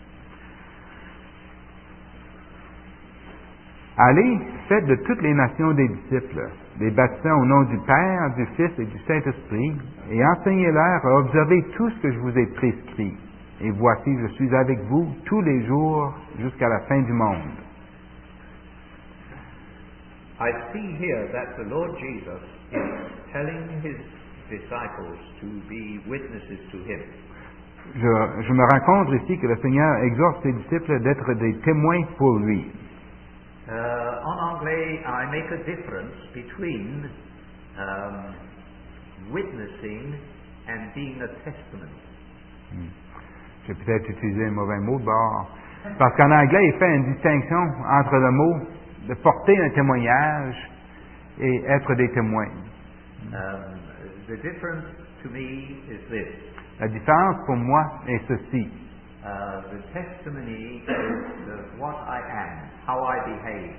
Allez, faites de toutes les nations des disciples, les baptisant au nom du Père, du Fils et du Saint-Esprit, et enseignez-leur à observer tout ce que je vous ai prescrit. Et voici, je suis avec vous tous les jours jusqu'à la fin du monde. I see here that the Lord Jesus is telling his disciples to be witnesses to him. Je me rends compte ici que le Seigneur exhorte ses disciples d'être des témoins pour lui. En anglais, I make a difference between witnessing and being a testimony. J'ai peut-être utilisé un mauvais mot de bord. Parce qu'en anglais, il fait une distinction entre le mot de porter un témoignage et être des témoins. The difference to me is this. La différence pour moi est ceci. The testimony is what I am, how I behave.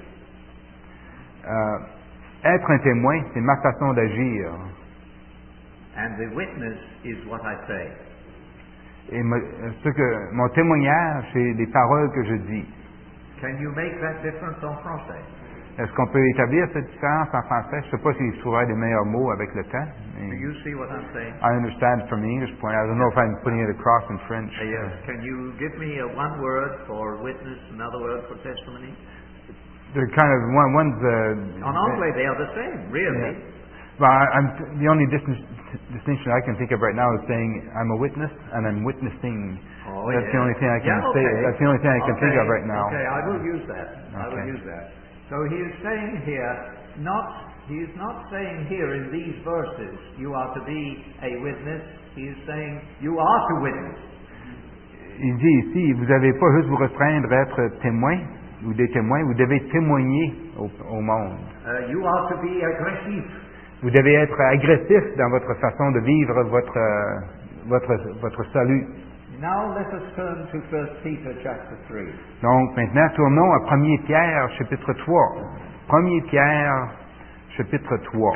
Être un témoin, c'est ma façon d'agir. And the witness is what I say. Et mon témoignage, c'est les paroles que je dis. Can you make that difference en français? Est-ce qu'on peut établir cette différence en français? Je ne sais pas si je trouverai des meilleurs mots avec le temps. Do you see what I'm saying? I understand from the English point. I don't know if I'm putting it across in French. Yes. Can you give me one word for witness, another word for testimony? They're kind of one's. En anglais, they are the same, really. Yeah. Well, the only distinction I can think of right now is saying I'm a witness and I'm witnessing. Oh, that's the only thing I can say. Okay. That's the only thing I can think of right now. Okay, I will use that. I will Okay. use that. So he is saying here, he is not saying here in these verses, you are to be a witness. He is saying, you are to witness. Il dit ici, vous n'avez pas juste vous restreindre à être témoin ou des témoins, vous devez témoigner au monde. You are to be aggressive. Vous devez être agressif dans votre façon de vivre votre salut. Now let us turn to 1 Peter chapter 3. Donc maintenant, tournons à 1 Pierre chapitre 3. 1 Pierre chapitre 3.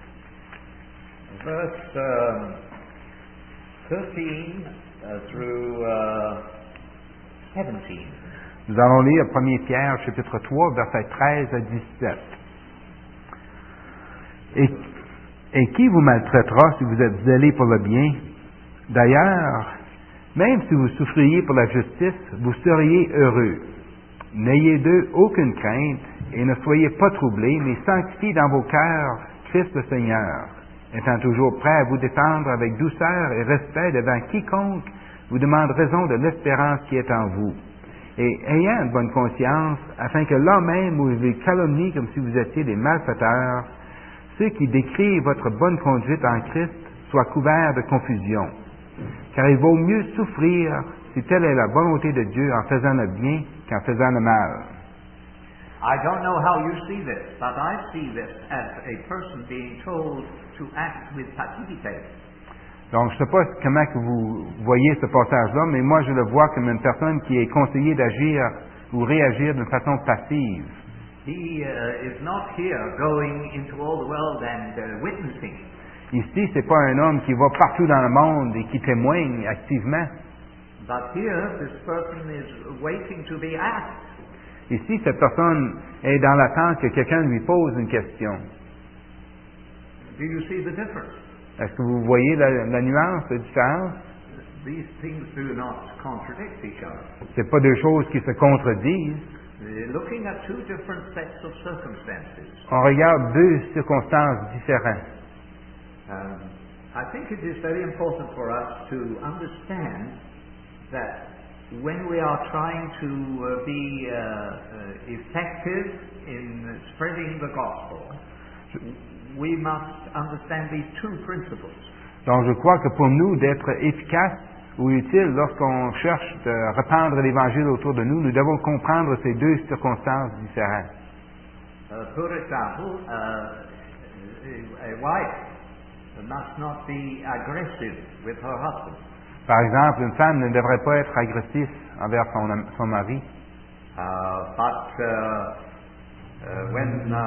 Verse 13 through 17. Nous allons lire 1 Pierre chapitre 3, versets 13 à 17. Et qui vous maltraitera si vous êtes zélé pour le bien? D'ailleurs, même si vous souffriez pour la justice, vous seriez heureux. N'ayez d'eux aucune crainte et ne soyez pas troublés, mais sanctifiez dans vos cœurs Christ le Seigneur, étant toujours prêt à vous défendre avec douceur et respect devant quiconque vous demande raison de l'espérance qui est en vous. Et ayant une bonne conscience, afin que là même où vous les calomniez comme si vous étiez des malfaiteurs, ceux qui décrivent votre bonne conduite en Christ soient couverts de confusion. Car il vaut mieux souffrir, si telle est la volonté de Dieu, en faisant le bien qu'en faisant le mal. I don't know how you see this, but I see this as a person being told to act with passivité. Donc, je ne sais pas comment que vous voyez ce passage-là, mais moi, je le vois comme une personne qui est conseillée d'agir ou réagir d'une façon passive. He is not here going into all the world and witnessing. Ici, c'est pas un homme qui va partout dans le monde et qui témoigne activement. But here, this person is waiting to be asked. Ici, cette personne est dans l'attente que quelqu'un lui pose une question. Do you see the difference? Est-ce que vous voyez la nuance, la différence? These things do not contradict each other. C'est pas deux choses qui se contredisent. We're looking at two different sets of circumstances. On regarde deux circonstances différentes. I think it is very important for us to understand that when we are trying to be effective in spreading the gospel, we must understand these two principles. Donc, je crois que pour nous, d'être efficaces ou utiles lorsqu'on cherche de répandre l'Évangile autour de nous, nous devons comprendre ces deux circonstances différentes. For example, a wife must not be aggressive with her husband. Par exemple, une femme ne devrait pas être agressive envers son mari. But when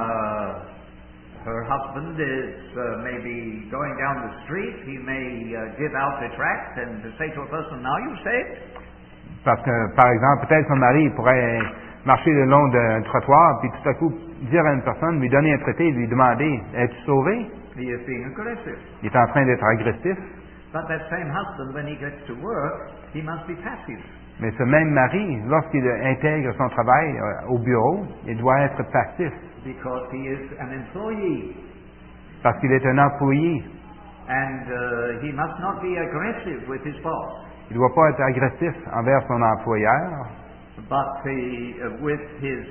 her husband is maybe going down the street, he may give out a tract and say to a person, "Now you saved?" Parce que, par exemple, peut-être son mari pourrait marcher le long d'un trottoir, puis tout à coup dire à une personne, lui donner un traité et lui demander, "Es-tu sauvé?" He is being aggressive. Il est en train d'être agressif. But that same husband, when he gets to work, he must be passive. Mais ce même mari, lorsqu'il intègre son travail au bureau, il doit être passif. Because he is an employee. Parce qu'il est un employé. And he must not be aggressive with his boss. Il ne doit pas être agressif envers son employeur. But with his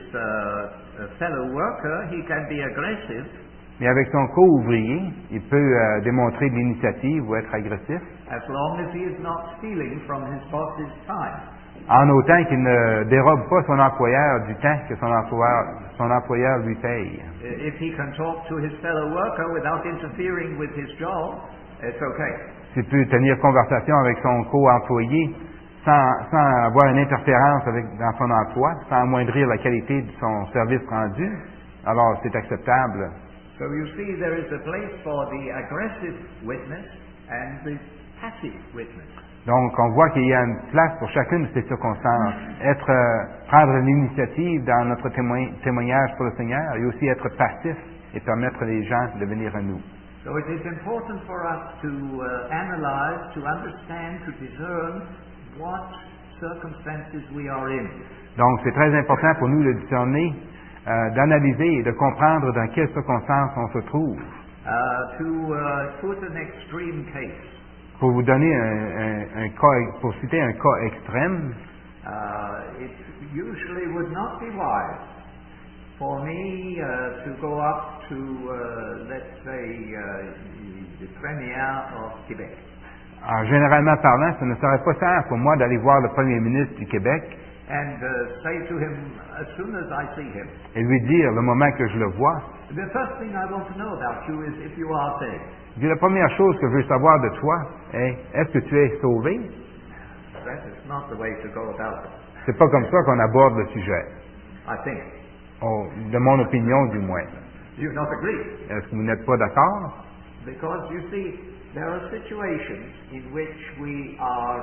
fellow worker, he can be aggressive. Mais avec son co-ouvrier, il peut démontrer de l'initiative ou être agressif. As long as he is not stealing from his boss's time. En autant qu'il ne dérobe pas son employeur du temps que son employeur lui paye. If he can talk to his fellow worker without interfering with his job, it's okay. S'il peut tenir conversation avec son co-employé sans avoir une interférence dans son emploi, sans amoindrir la qualité de son service rendu, alors c'est acceptable. So you see, there is a place for the aggressive witness and the passive witness. Donc, on voit qu'il y a une place pour chacune de ces circonstances. Prendre l'initiative dans notre témoignage pour le Seigneur et aussi être passif et permettre les gens de venir à nous. So it is important for us to analyze, to understand, to discern what circumstances we are in. Donc, c'est très important pour nous de discerner, d'analyser et de comprendre dans quelles circonstances on se trouve. To put an extreme case. Pour vous donner pour citer un cas extrême, it usually would not be wise for me to go up to, let's say, the Premier of Québec. Alors, généralement parlant, ce ne serait pas simple pour moi d'aller voir le Premier ministre du Québec And say to him as soon as I see him. Et lui dire, le moment que je le vois, The first thing I want to know about you is if you are saved. il dit, la première chose que je veux savoir de toi est, est-ce que tu es sauvé? That is not the way to go about it, C'est pas comme ça qu'on aborde le sujet. I think. De mon opinion, du moins. Do you not agree? Est-ce que vous n'êtes pas d'accord? Because you see, there are situations in which we are,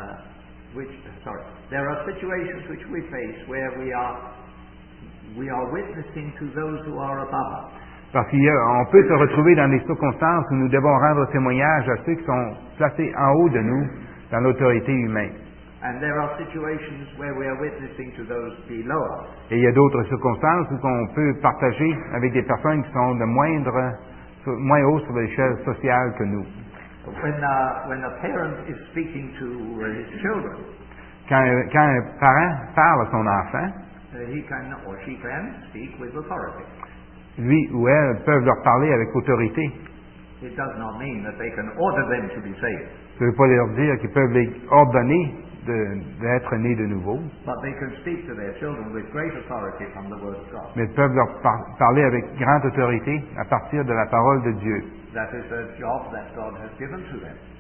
there are situations which we face where we are witnessing to those who are above us. Parce qu'on peut se retrouver dans des circonstances où nous devons rendre témoignage à ceux qui sont placés en haut de nous dans l'autorité humaine. And there are situations where we are witnessing to those below us. Et il y a d'autres circonstances où on peut partager avec des personnes qui sont de moins haut sur l'échelle sociale que nous. When a parent is speaking to his children, Quand un parent parle à son enfant, he can or she can speak with authority. lui ou elle peuvent leur parler avec autorité. It does not mean that they can order them to be saved, Ça ne veut pas leur dire qu'ils peuvent les ordonner d'être nés de nouveau, but they can speak to their children with great authority from the Word of God. mais ils peuvent leur parler avec grande autorité à partir de la parole de Dieu. That is a job that God has given to them.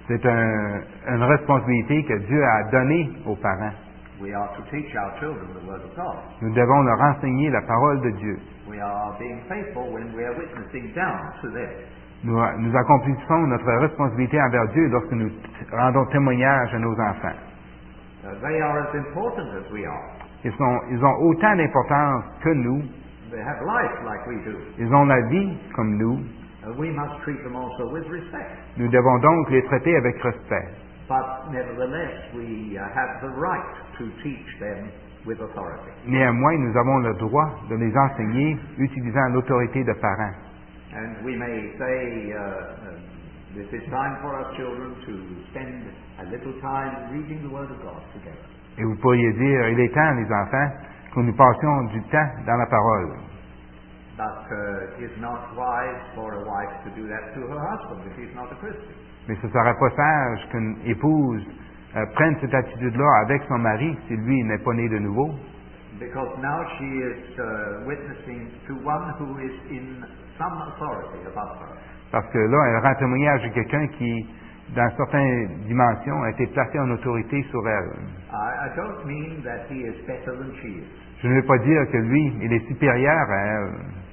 C'est une responsabilité que Dieu a donnée aux parents. We are to teach our children the Word of God. Nous devons leur enseigner la parole de Dieu. We are being faithful when we are witnessing down to them. Nous accomplissons notre responsabilité envers Dieu lorsque nous rendons témoignage à nos enfants. They are as important as we are. Ils ont autant d'importance que nous. They have life like we do. Ils ont la vie comme nous. We must treat them also with respect. Nous devons donc les traiter avec respect. But nevertheless, we have the right to teach them with authority. Néanmoins, nous avons le droit de les enseigner utilisant l'autorité de parents. And we may say, this is time for our children to spend a little time reading the Word of God together. Et vous pourriez dire, il est temps, les enfants, que nous passions du temps dans la parole. But it is not wise for a wife to do that to her husband if he's not a Christian. Mais ce ne serait pas sage qu'une épouse prenne cette attitude-là avec son mari si lui n'est pas né de nouveau. Because now she is witnessing to one who is in some authority above her. Parce que là, elle rend témoignage de quelqu'un qui, dans certaines dimensions, a été placé en autorité sur elle. I don't mean that he is better than she is. Je ne veux pas dire que lui, il est supérieur à elle.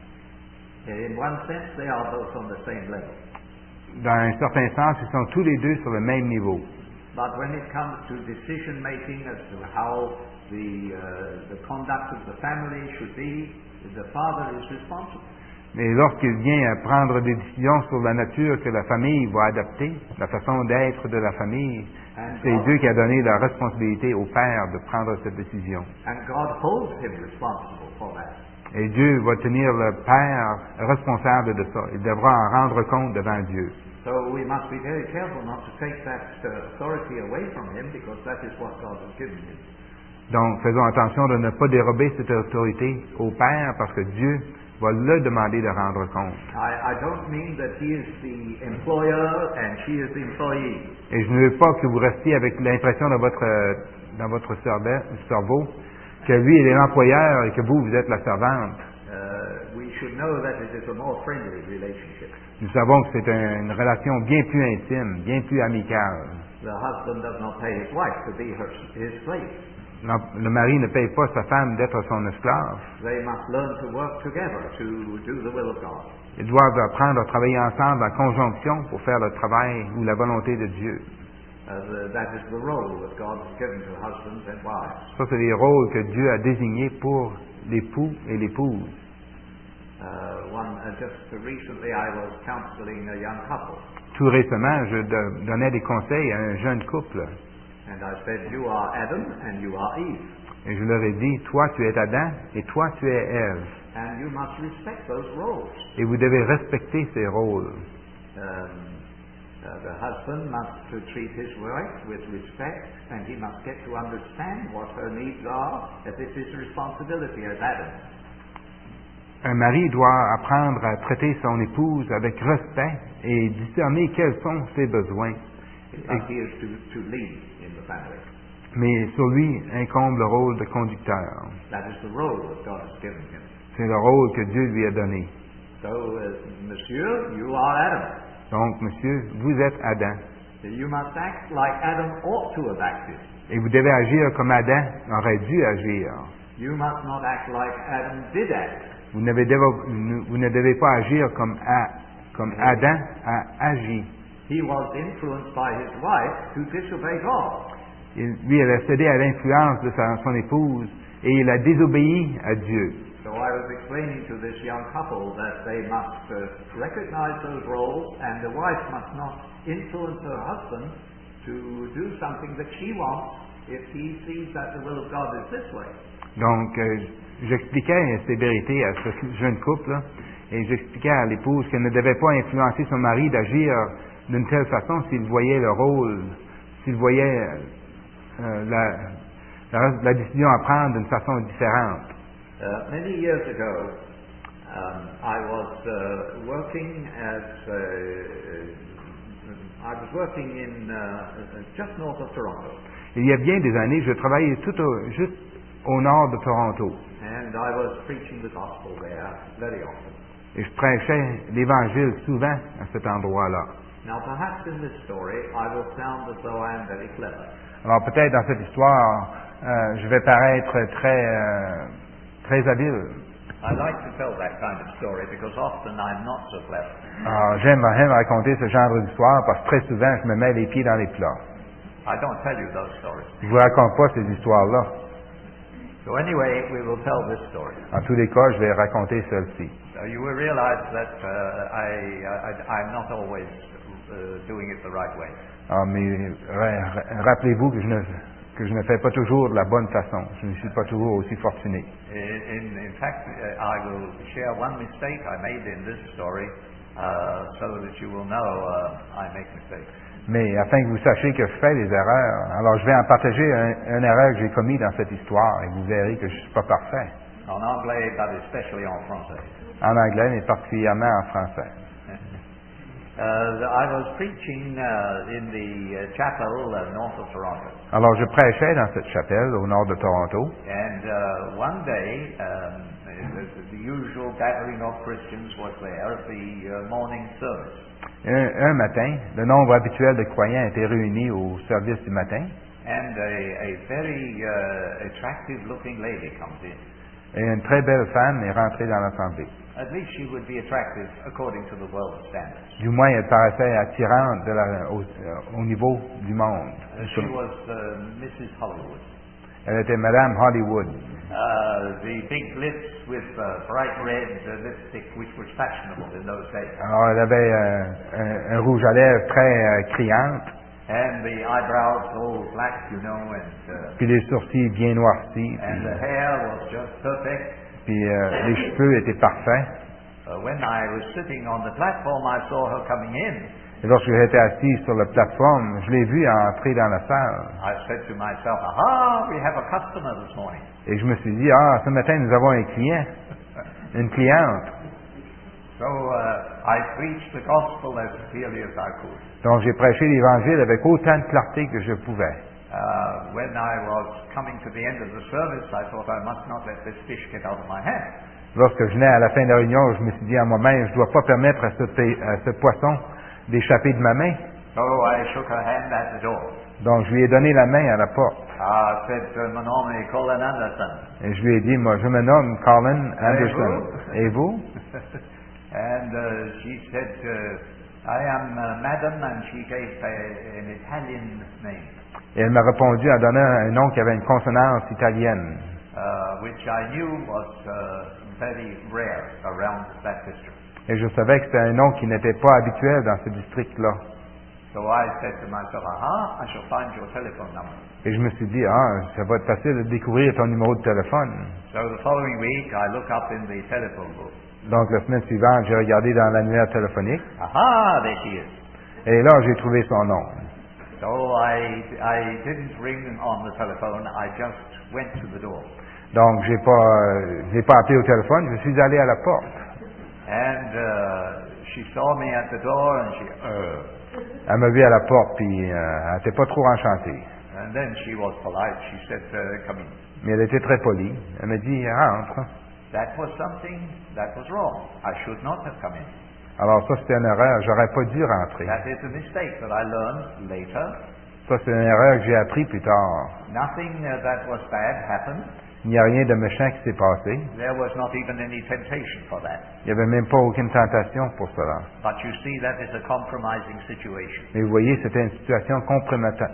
In one sense, they are both on the same level. Dans un certain sens, ils sont tous les deux sur le même niveau. But when it comes to decision making as to how the conduct of the family should be, the father is responsible. Mais lorsqu'il vient à prendre des décisions sur la nature que la famille va adopter, la façon d'être de la famille, c'est Dieu qui a donné la responsabilité au père de prendre cette décision. And God holds him responsible for that. Et Dieu va tenir le père responsable de ça. Il devra en rendre compte devant Dieu. So we must be very careful not to take that authority away from him, because that is what God has given him. Donc, faisons attention de ne pas dérober cette autorité au père, parce que Dieu va le demander de rendre compte. I don't mean that he is the employer and she is the employee. Et je ne veux pas que vous restiez avec l'impression dans votre cerveau que lui il est l'employeur et que vous êtes la servante. We should know that it is a more friendly relationship. Nous savons que c'est une relation bien plus intime, bien plus amicale. The husband does not pay his wife to be his slave. Le mari ne paye pas sa femme d'être son esclave. They must learn to work together to do the will of God. Ils doivent apprendre à travailler ensemble en conjonction pour faire le travail ou la volonté de Dieu. That is the role that God has given to husbands and wives. Ça, c'est les rôles que Dieu a désignés pour l'époux et l'épouse. Just recently I was counseling a young couple. Tout récemment, je donnais des conseils à un jeune couple. And I said, you are Adam and you are Eve. Et je leur ai dit, toi tu es Adam et toi tu es Ève. And you must respect those roles. Et vous devez respecter ces rôles. The husband must treat his wife with respect, and he must get to understand what her needs are, as it is responsibility as Adam. Un mari doit apprendre à traiter son épouse avec respect et discerner quels sont ses besoins. He is to lead in the family. Mais sur lui incombe le rôle de conducteur. That is the role that God has given him. C'est le rôle que Dieu lui a donné. So, monsieur, you are Adam. Donc, monsieur, vous êtes Adam. You must act like Adam ought to have acted. Et vous devez agir comme Adam aurait dû agir. You must not act like Adam did act. Vous ne devez pas agir comme Adam a agi. He was influenced by his wife to disobey God. Lui, il a cédé à l'influence de son épouse et il a désobéi à Dieu. So I was explaining to this young couple that they must recognize those roles, and the wife must not influence her husband to do something that she wants if he sees that the will of God is this way. Donc, j'expliquais ces vérités à ce jeune couple, là, et j'expliquais à l'épouse qu'elle ne devait pas influencer son mari d'agir d'une telle façon s'il voyait le rôle, s'il voyait la décision à prendre d'une façon différente. Many years ago, I was working in just north of Toronto. Il y a bien des années, je travaillais juste au nord de Toronto. And I was preaching the gospel there very often. Et je prêchais l'Évangile souvent à cet endroit-là. Now, perhaps in this story, I will sound as though I am very clever. Alors peut-être dans cette histoire, je vais paraître très habile. I like to tell that kind of story because often I'm not so clever. Alors j'aime raconter ce genre d'histoire parce que très souvent je me mets les pieds dans les plats. I don't tell you those stories. Je vous raconte pas ces histoires-là. So anyway, we will tell this story. En tous les cas, je vais raconter celle-ci. You will realize that I'm not always doing it the right way. Alors, mais rappelez-vous que je ne fais pas toujours de la bonne façon. Je ne suis pas toujours aussi fortuné. In fact, I will share one mistake I made in this story so that you will know I make mistakes. Mais afin que vous sachiez que je fais des erreurs, alors je vais en partager une erreur que j'ai commise dans cette histoire et vous verrez que je ne suis pas parfait. En anglais, but especially en français. En anglais, mais particulièrement en français. I was preaching in the chapel north of Toronto. Alors, je prêchais dans cette chapelle au nord de Toronto. And one day, the usual gathering of Christians was there at the morning service. Un matin, le nombre habituel de croyants était réuni au service du matin. And a very attractive-looking lady comes in. Et une très belle femme est rentrée dans l'assemblée. At least she would be attractive according to the world standards. Du moins, elle paraissait attirante au niveau du monde. She was Mrs. Hollywood. Elle était Madame Hollywood. The big lips with bright red lipstick, which was fashionable in those days. Alors, elle avait un rouge à lèvres très criante. And the eyebrows all black, you know, and puis les sourcils bien noircis. And the hair was just perfect. Puis les cheveux étaient parfaits. When I was sitting on the platform, I saw her coming in. Et lorsque j'étais assis sur la plateforme, je l'ai vue entrer dans la salle. I said to myself, "Aha, we have a customer this morning." Et je me suis dit, ce matin nous avons un client, une cliente. So I preached the gospel as clearly as I could. Donc j'ai prêché l'Évangile avec autant de clarté que je pouvais. When I was coming to the end of the service, I thought I must not let this fish get out of my hand. Lorsque je venais à la fin de la réunion, je me suis dit à moi-même, je ne dois pas permettre à ce poisson d'échapper de ma main. So I shook her hand at the door. Donc je lui ai donné la main à la porte. I said, "My name is Colin Anderson." Et je lui ai dit, moi, je me nomme Colin Anderson. Et vous? And she said, "I am Madam," and she gave an Italian name. Et elle m'a répondu en donnant un nom qui avait une consonance italienne. Which I knew was very rare around that district. Et je savais que c'était un nom qui n'était pas habituel dans ce district-là. So I said to myself, "Aha, I shall find your telephone number." Et je me suis dit, ça va être facile de découvrir ton numéro de téléphone. So the following week, I look up in the telephone book. Donc la semaine suivante, j'ai regardé dans l'annuaire téléphonique. Aha, there she is. Et là, j'ai trouvé son nom. So I didn't ring on the telephone. I just went to the door. Donc j'ai pas appelé au téléphone. Je suis allé à la porte. And she saw me at the door, and she. Elle m'a vu à la porte, puis elle n'était pas trop enchantée. And then she was polite. She said, "Come in." Mais elle était très polie. Elle m'a dit, rentre. That was something that was wrong. I should not have come in. Alors ça, c'était une erreur. J'aurais pas dû rentrer. That is a mistake that I learned later. Ça, c'est une erreur que j'ai appris plus tard. Nothing that was bad happened. Il n'y a rien de méchant qui s'est passé. There was not even any temptation for that. Il n'y avait même pas aucune tentation pour cela. But you see, that is a compromising situation. Mais vous voyez, c'était une situation compromettante.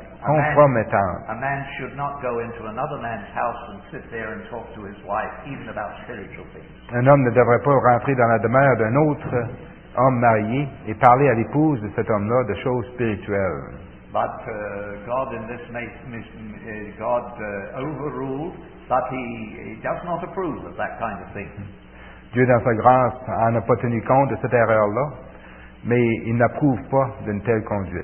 A man should not go into another man's house and sit there and talk to his wife, even about spiritual things. Un homme ne devrait pas rentrer dans la demeure d'un autre homme marié et parler à l'épouse de cet homme-là de choses spirituelles. But God in this God overruled, but he does not approve of that kind of thing. Dieu, dans sa grâce, en n'a pas tenu compte de cette erreur-là, mais il n'approuve pas d'une telle conduite.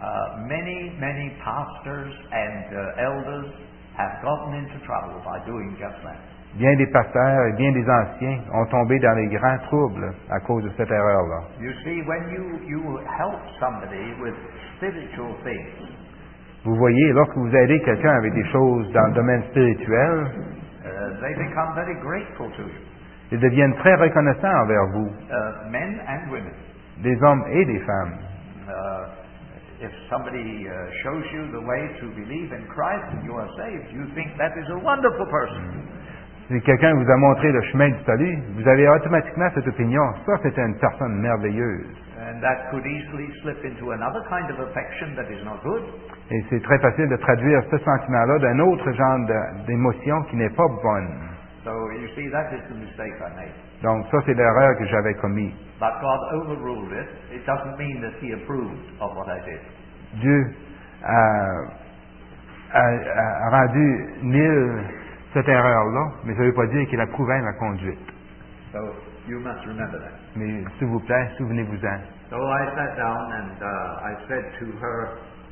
Many pastors and elders have gotten into trouble by doing just that. Bien des pasteurs et bien des anciens ont tombé dans les grands troubles à cause de cette erreur-là. You see, when you help somebody with spiritual things, vous voyez, lorsque vous aidez quelqu'un avec des choses dans le domaine spirituel, they become very grateful to you. Ils deviennent très reconnaissants envers vous, Men and women. des hommes et des femmes. if somebody shows you the way to believe in Christ and you are saved, you think that is a wonderful person. Si quelqu'un vous a montré le chemin du salut, vous avez automatiquement cette opinion. Ça, c'est une personne merveilleuse. And that could easily slip into another kind of affection that is not good. Et c'est très facile de traduire ce sentiment-là d'un autre genre d'émotion qui n'est pas bonne. So you see, that is the mistake I made. Donc, ça, c'est l'erreur que j'avais commise. But God overruled it. It doesn't mean that He approved of what I did. Dieu a rendu nul cette erreur-là, mais ça ne veut pas dire qu'il approuvait ma conduite. So you must remember that. Mais s'il vous plaît, souvenez-vous-en. So I sat down and I said to her,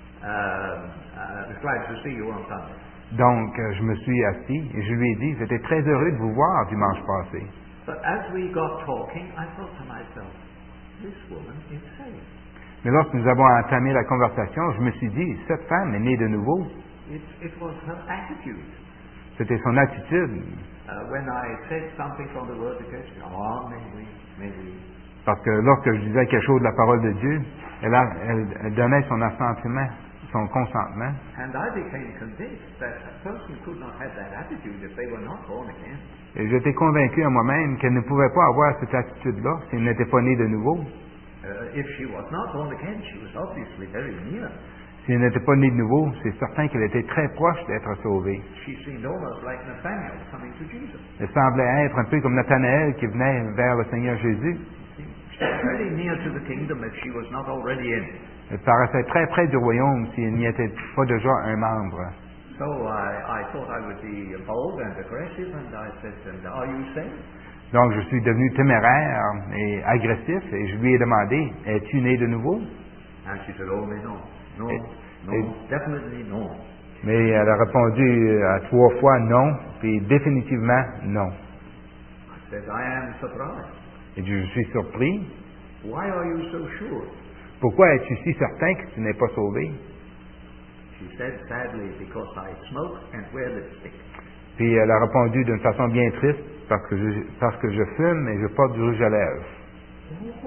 I was glad to see you on Sunday. Donc, je me suis assis et je lui ai dit, j'étais très heureux de vous voir dimanche passé. But as we got talking, I thought to myself, this woman is saved. Mais lorsque nous avons entamé la conversation, je me suis dit, cette femme est née de nouveau. It was her attitude. C'était son attitude. When I said something from the Word of God, oh, maybe. Parce que lorsque je disais quelque chose de la parole de Dieu, elle donnait son assentiment, son consentement. And I became convinced that a person could not have that attitude if they were not born again. Et j'étais convaincu en moi-même qu'elle ne pouvait pas avoir cette attitude-là si elle n'était pas née de nouveau. If she was not born again, she was obviously very near. Si elle n'était pas née de nouveau, c'est certain qu'elle était très proche d'être sauvée. She seemed almost like Nathaniel coming to Jesus. Elle semblait être un peu comme Nathanaël qui venait vers le Seigneur Jésus. She was very near to the kingdom if she was not already in. Elle paraissait très près du royaume si elle n'y était pas déjà un membre. So I thought I would be bold and aggressive, and I said, "And are you saved?" Donc je suis devenu téméraire et agressif et je lui ai demandé, es-tu né de nouveau? And she said, "Oh, no, definitely no." Mais elle a répondu à 3 fois non, puis définitivement non. I said, "I am surprised. Et je suis surpris. Why are you so sure?" Pourquoi es-tu si certain que tu n'es pas sauvé? She said, "Sadly, because I smoke and wear lipstick." Puis elle a répondu d'une façon bien triste, parce que je fume et je porte du rouge à lèvres. Oh,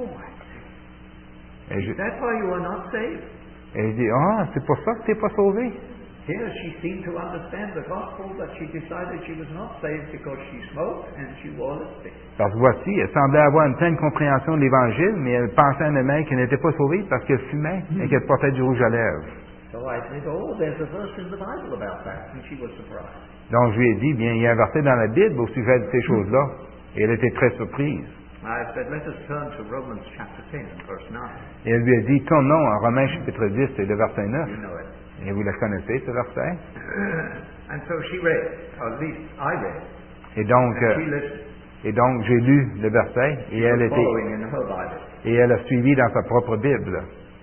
Et je, that's why you are not saved. et je dis, c'est pour ça que tu n'es pas sauvé. Here she seemed to understand the gospel, but she decided she was not saved because she smoked and she wore lipstick. Parce que voici, elle semblait avoir une pleine compréhension de l'Évangile, mais elle pensait en elle-même qu'elle n'était pas sauvée parce qu'elle fumait et qu'elle portait du rouge à lèvres. So I said, "Oh, there's a verse in the Bible about that," and she was surprised. Donc je lui ai dit, bien, il y a un verset dans la Bible au sujet de ces choses-là. Et elle était très surprise. I said, "Let us turn to Romans chapter 10 and verse 9. Et elle lui a dit, tournons en Romains chapitre 10 et le verset 9. You know it. Et vous la connaissez, ce verset? And so she read, or at least I read, Et donc, and she listened. j'ai lu le verset et She was following in her Bible. et elle a suivi dans sa propre Bible.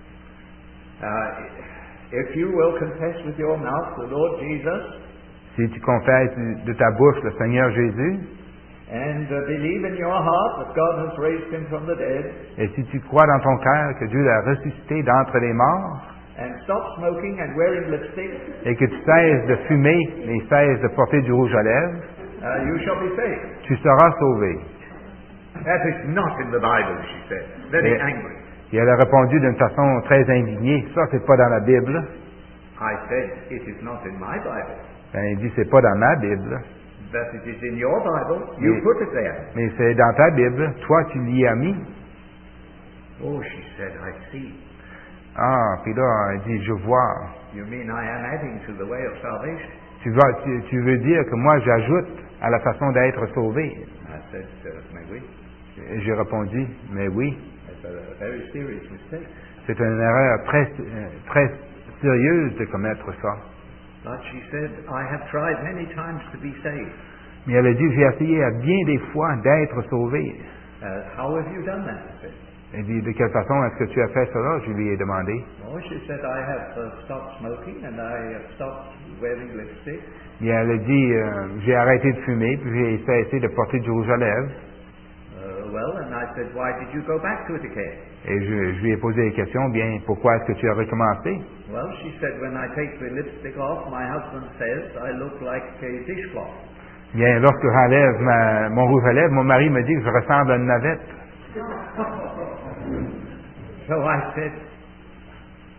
If you will confess with your mouth the Lord Jesus Si tu confesses de ta bouche le Seigneur Jésus, and believe in your heart that God has raised him from the dead, et si tu crois dans ton cœur que Dieu l'a ressuscité d'entre les morts, and stop smoking and wearing lipstick, et que tu cesses de fumer et cesses de porter du rouge à lèvres, you shall be saved. tu seras sauvé. That is not in the Bible, she said, very Yeah. angry. Et elle a répondu d'une façon très indignée, ça c'est pas dans la Bible. I said, "It is not in my Bible, Ben, il dit, c'est pas dans ma Bible, but it is in your Bible. You Yeah. put it there." mais c'est dans ta Bible. Toi, tu l'y as mis. Oh, she said, "I see. Ah, puis là, elle dit, je vois. You mean I am adding to the way of salvation?" Tu veux dire que moi, j'ajoute à la façon d'être sauvé. I said, "May we?" Et j'ai répondu, mais oui. It's a very serious mistake. C'est une erreur très sérieuse de commettre ça. But she said, "I have tried many times to be saved. Mais elle a dit, j'ai essayé à bien des fois d'être sauvé. How have you done that?" I said. Elle dit, de quelle façon est-ce que tu as fait cela? Je lui ai demandé. Oh, she said, "I have stopped smoking and I have stopped wearing lipstick. Et elle a dit, j'ai arrêté de fumer, puis j'ai cessé de porter du rouge à lèvres. Well, and I said, "Why did you go back to it again?" Et je lui ai posé la question, bien, pourquoi est-ce que tu as recommencé? Well, she said, "When I take the lipstick off, my husband says I look like a dishcloth." Bien, lorsque j'enlève mon rouge à lèvres, mon mari me dit que je ressemble à une navette. So I said,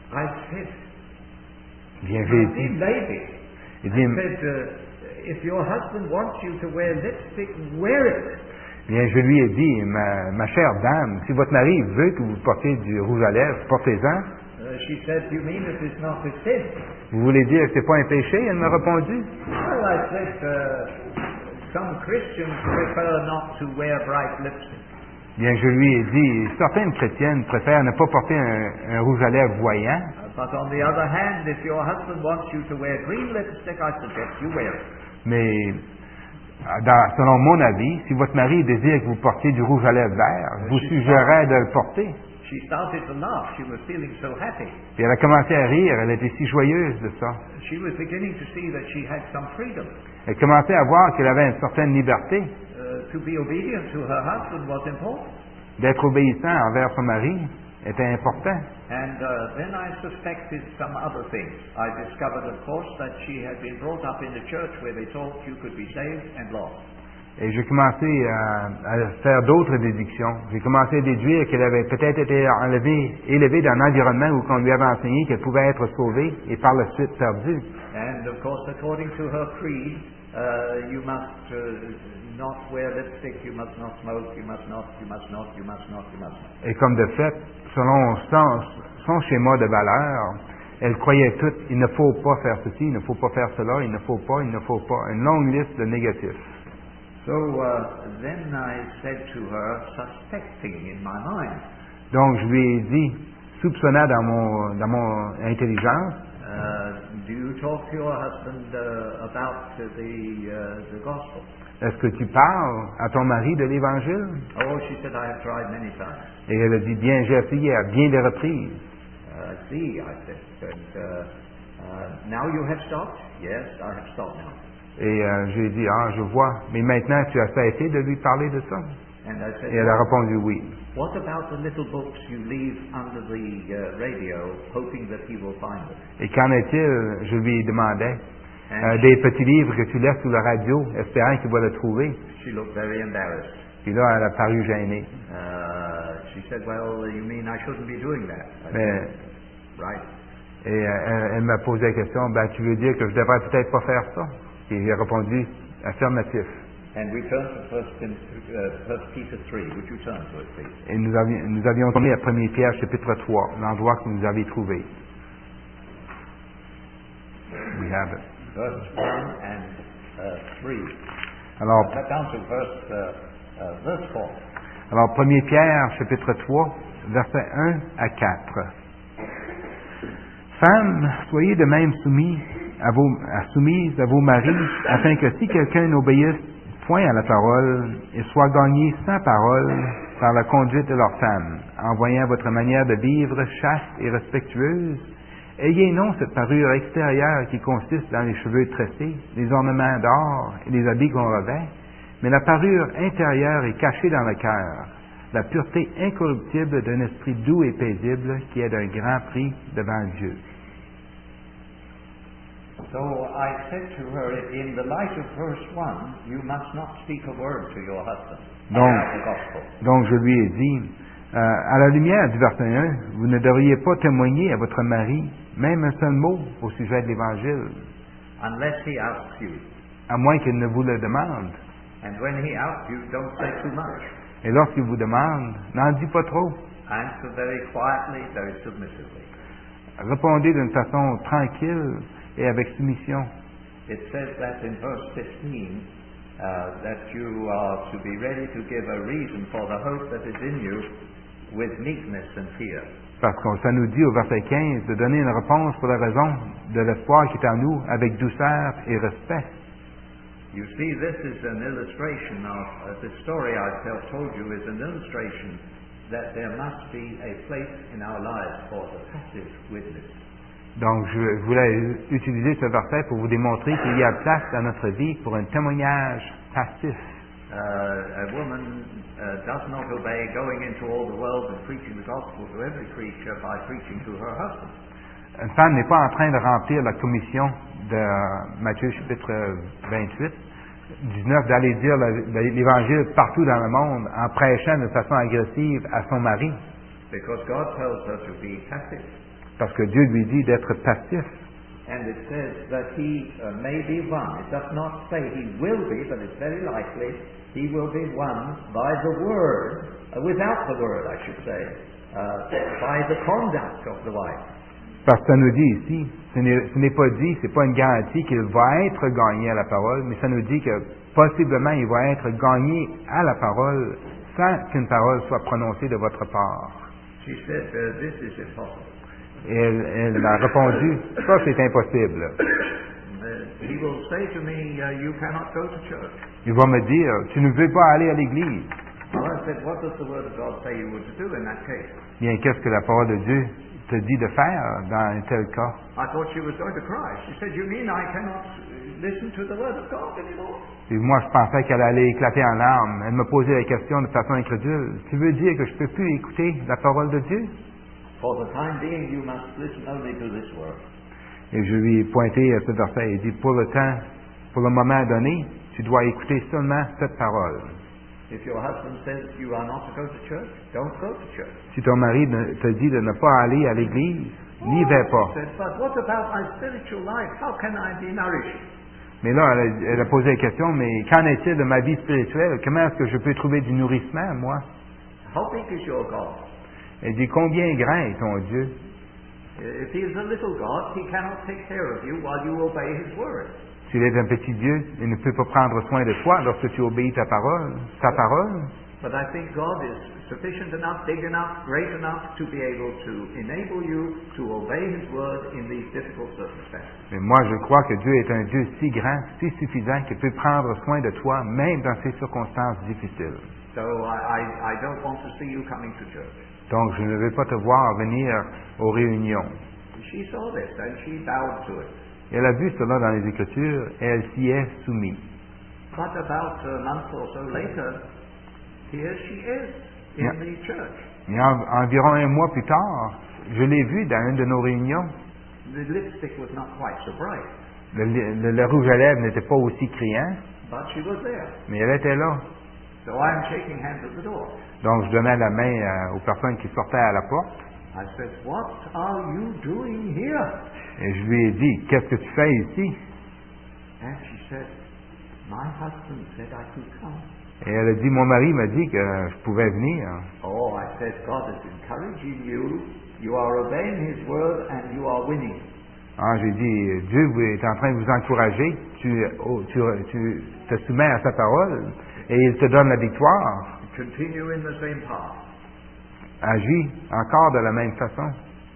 I said, Bien, my j'ai dear dit, lady, il I dit, said, if your husband wants you to wear lipstick, wear it. bien, je lui ai dit, ma chère dame, si votre mari veut que vous portiez du rouge à lèvres, portez-en. She said, you mean it is not a sin? Vous voulez dire que c'est pas un péché? Elle m'a répondu. Well, I said, some Christians prefer not to wear bright lipstick. Bien, je lui ai dit, certaines chrétiennes préfèrent ne pas porter un rouge à lèvres voyant. But on the other hand, if your husband wants you to wear green lipstick, I suggest you wear it. Mais, selon mon avis, si votre mari désire que vous portiez du rouge à lèvres vert, je vous suggérerais de le porter. She started to laugh. She was feeling so happy. Puis elle a commencé à rire, elle était si joyeuse de ça. She was beginning to see that she had some freedom. Elle commençait à voir qu'elle avait une certaine liberté. To be obedient to her husband was important. D'être obéissant envers son mari était important. And then I suspected some other things. I discovered, of course, that she had been brought up in a church where they taught you could be saved and lost. Et j'ai commencé à faire d'autres déductions. J'ai commencé à déduire qu'elle avait peut-être été élevée dans un environnement où on lui avait enseigné qu'elle pouvait être sauvée et par la suite perdue. And of course, according to her creed, you must not wear lipstick, you must not smoke, you must not. Et comme de fait, selon son schéma de valeur, elle croyait tout, il ne faut pas faire ceci, il ne faut pas faire cela, il ne faut pas, une longue liste de négatifs. So then I said to her, suspecting in my mind, Donc je lui ai dit, soupçonnant dans mon intelligence, do you talk to your husband about the gospel? est-ce que tu parles à ton mari de l'Évangile? Oh, she said, I have tried many times. Et elle a dit, bien, j'ai essayé à bien des reprises. See, I said, but now you have stopped? Yes, I have stopped now. Et j'ai dit, je vois, mais maintenant tu as cessé de lui parler de ça? And I said, Et elle a répondu oui. what about the little books you leave under the radio, hoping that he will find them? Et qu'en est-il, je lui demandais, des petits livres que tu laisses sous la radio, espérant qu'il va le trouver? She looked very embarrassed. Puis là, elle a paru gênée. She said, well, you mean I shouldn't be doing that? I Mais, said, right. et elle m'a posé la question, tu veux dire que je devrais peut-être pas faire ça? Et j'ai répondu, affirmatif. And we turned to 1 Peter 3. Would you turn to it, please? Et nous avions tourné à 1 Pierre, chapitre 3, l'endroit que vous avez trouvé. We have it. Verse 1 and 3. Alors, Down to verse 4. Alors, 1 Pierre, chapitre 3, versets 1 à 4. Femmes, soyez de même soumises à vos maris, afin que si quelqu'un n'obéisse point à la parole, il soit gagné sans parole par la conduite de leur femme, en voyant votre manière de vivre chaste et respectueuse. Ayez non cette parure extérieure qui consiste dans les cheveux tressés, les ornements d'or et les habits qu'on revêt, mais la parure intérieure est cachée dans le cœur, la pureté incorruptible d'un esprit doux et paisible qui est d'un grand prix devant Dieu. So I said to her, in the light of verse 1, you must not speak a word to your husband about the gospel. Donc je lui ai dit, à la lumière du verset 1, vous ne devriez pas témoigner à votre mari même un seul mot au sujet de l'Évangile, unless he asks you. à moins qu'il ne vous le demande. And when he asks you, don't say too much. Et lorsqu'il vous demande, n'en dis pas trop. Answer very quietly, very submissively. Répondez d'une façon tranquille et avec soumission. It says that in verse 15, that you are to be ready to give a reason for the hope that is in you with meekness and fear. Parce que ça nous dit au verset 15 de donner une réponse pour la raison de l'espoir qui est en nous avec douceur et respect. You see, this is an illustration of the story I've told you is an illustration that there must be a place in our lives for the passive witness. Donc, je voulais utiliser ce verset pour vous démontrer qu'il y a place dans notre vie pour un témoignage passif. A woman does not obey going into all the world and preaching the gospel to every creature by preaching to her husband. Une femme n'est pas en train de remplir la commission de Matthieu chapitre 28, 19, d'aller dire l'Évangile partout dans le monde en prêchant de façon agressive à son mari. Because God tells her to be passive. Parce que Dieu lui dit d'être passif. And it says that he may be won. It does not say he will be, but it's very likely he will be won by the word, without the word, I should say, by the conduct of the wife. Parce que ça nous dit ici, ce n'est pas dit, c'est pas une garantie qu'il va être gagné à la parole, mais ça nous dit que possiblement il va être gagné à la parole sans qu'une parole soit prononcée de votre part. She said, this is impossible. Et elle a répondu, ça c'est impossible. He will say to me, you cannot go to church. Il va me dire, tu ne veux pas aller à l'église. Well, I said, what does the word of God say you were to do in that case? Bien, qu'est-ce que la parole de Dieu te dit de faire dans un tel cas? I thought she was going to cry. She said, you mean I cannot listen to the word of God anymore? Et moi, je pensais qu'elle allait éclater en larmes. Elle me posait la question de façon incrédule. Tu veux dire que je ne peux plus écouter la parole de Dieu? For the time being, you must listen only to this word. Et je lui ai pointé à ce verset et dit, pour le moment donné, tu dois écouter seulement cette parole. If your husband says you are not to go to church, don't go to church. Si ton mari te dit de ne pas aller à l'église, n'y vais pas. Said, but what about my spiritual life? How can I be nourished? Mais là, elle a posé la question, mais qu'en est-il de ma vie spirituelle? Comment est-ce que je peux trouver du nourrissement, moi? How big is your God? Elle dit, combien grand est ton Dieu? If he is a little God, he cannot take care of you while you obey his word. S'il est un petit Dieu, il ne peut pas prendre soin de toi lorsque tu obéis sa parole. But I think God is sufficient enough, big enough, great enough to be able to enable you to obey his word in these difficult circumstances. Mais moi, je crois que Dieu est un Dieu si grand, si suffisant, qu'il peut prendre soin de toi, même dans ces circonstances difficiles. So I don't want to see you coming to church. Donc, je ne veux pas te voir venir aux réunions. She saw this and she bowed to it. Elle a vu cela dans les Écritures et elle s'y est soumise. But about a month or so later, here she is in the church. Mais environ un mois plus tard, je l'ai vue dans une de nos réunions. The lipstick was not quite so bright, Le rouge à lèvres n'était pas aussi criant, but she was there. mais elle était là. So I'm shaking hands at the door. Donc, je donnais la main aux personnes qui sortaient à la porte. I said, what are you doing here? Et je lui ai dit, qu'est-ce que tu fais ici? And she said, my husband said I could come. Et elle a dit, mon mari m'a dit que je pouvais venir. Oh, I said, God is encouraging you. You are obeying his word and you are winning. Ah, j'ai dit, Dieu est en train de vous encourager. Tu te soumets à sa parole et il te donne la victoire. Continue in the same path. Agis encore de la même façon.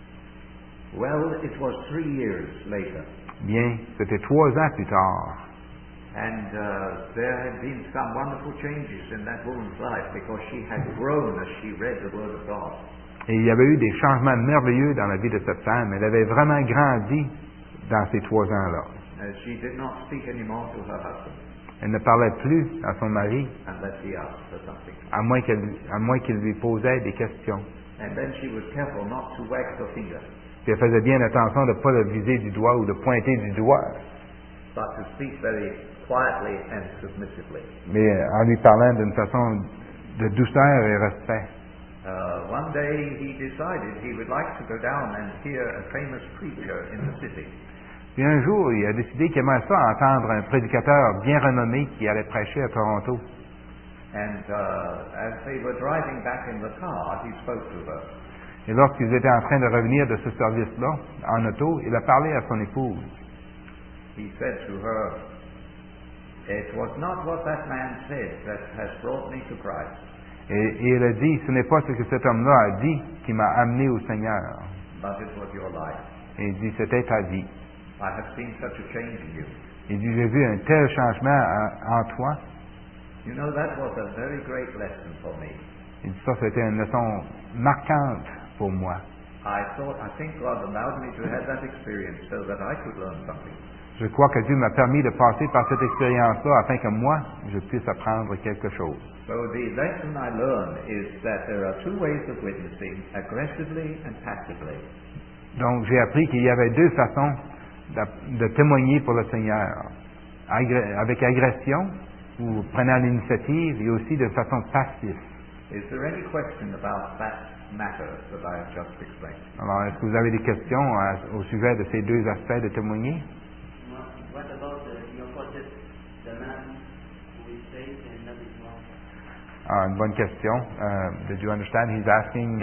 Well, it was 3 years later. Bien, c'était 3 ans plus tard. And there had been some wonderful changes in that woman's life because she had grown as she read the Word of God. Et il y avait eu des changements merveilleux dans la vie de cette femme. Elle avait vraiment grandi dans ces 3 ans-là. She did not speak anymore to her husband Elle ne parlait plus à son mari, unless he asked for something. à moins qu'il lui posait des questions. And then she was careful not to wag her finger, Puis elle faisait bien attention de ne pas le viser du doigt ou de pointer du doigt, but to speak very quietly and submissively. mais en lui parlant d'une façon de douceur et respect. One day he decided he would like to go down and hear a famous preacher in the city. Puis un jour, il a décidé qu'il aimerait ça entendre un prédicateur bien renommé qui allait prêcher à Toronto. And as they were driving back in the car, he spoke to her. Et lorsqu'ils étaient en train de revenir de ce service-là, en auto, il a parlé à son épouse. He said to her, "It was not what that man said that has brought me to Christ, Et il a dit, ce n'est pas ce que cet homme-là a dit qui m'a amené au Seigneur. but it was your life. Et il dit, c'était ta vie. I have seen such a change in you. Il dit, j'ai vu un tel changement en toi. You know, that was a very great lesson for me. Il dit, ça, c'était une leçon marquante pour moi. I think God allowed me to have that experience so that I could learn something. Je crois que Dieu m'a permis de passer par cette expérience-là afin que moi, je puisse apprendre quelque chose. So the lesson I learned is that there are 2 ways of witnessing, aggressively and passively. Donc, j'ai appris qu'il y avait 2 façons de témoigner pour le Seigneur. Avec agression, ou prenant l'initiative, et aussi de façon passive. Is there any question about that matter that I have just explained? Alors, est-ce que vous avez des questions au sujet de ces deux aspects de témoigner? What about the opposite, the man who is saved and not is wrong? Une bonne question. Did you understand? He's asking,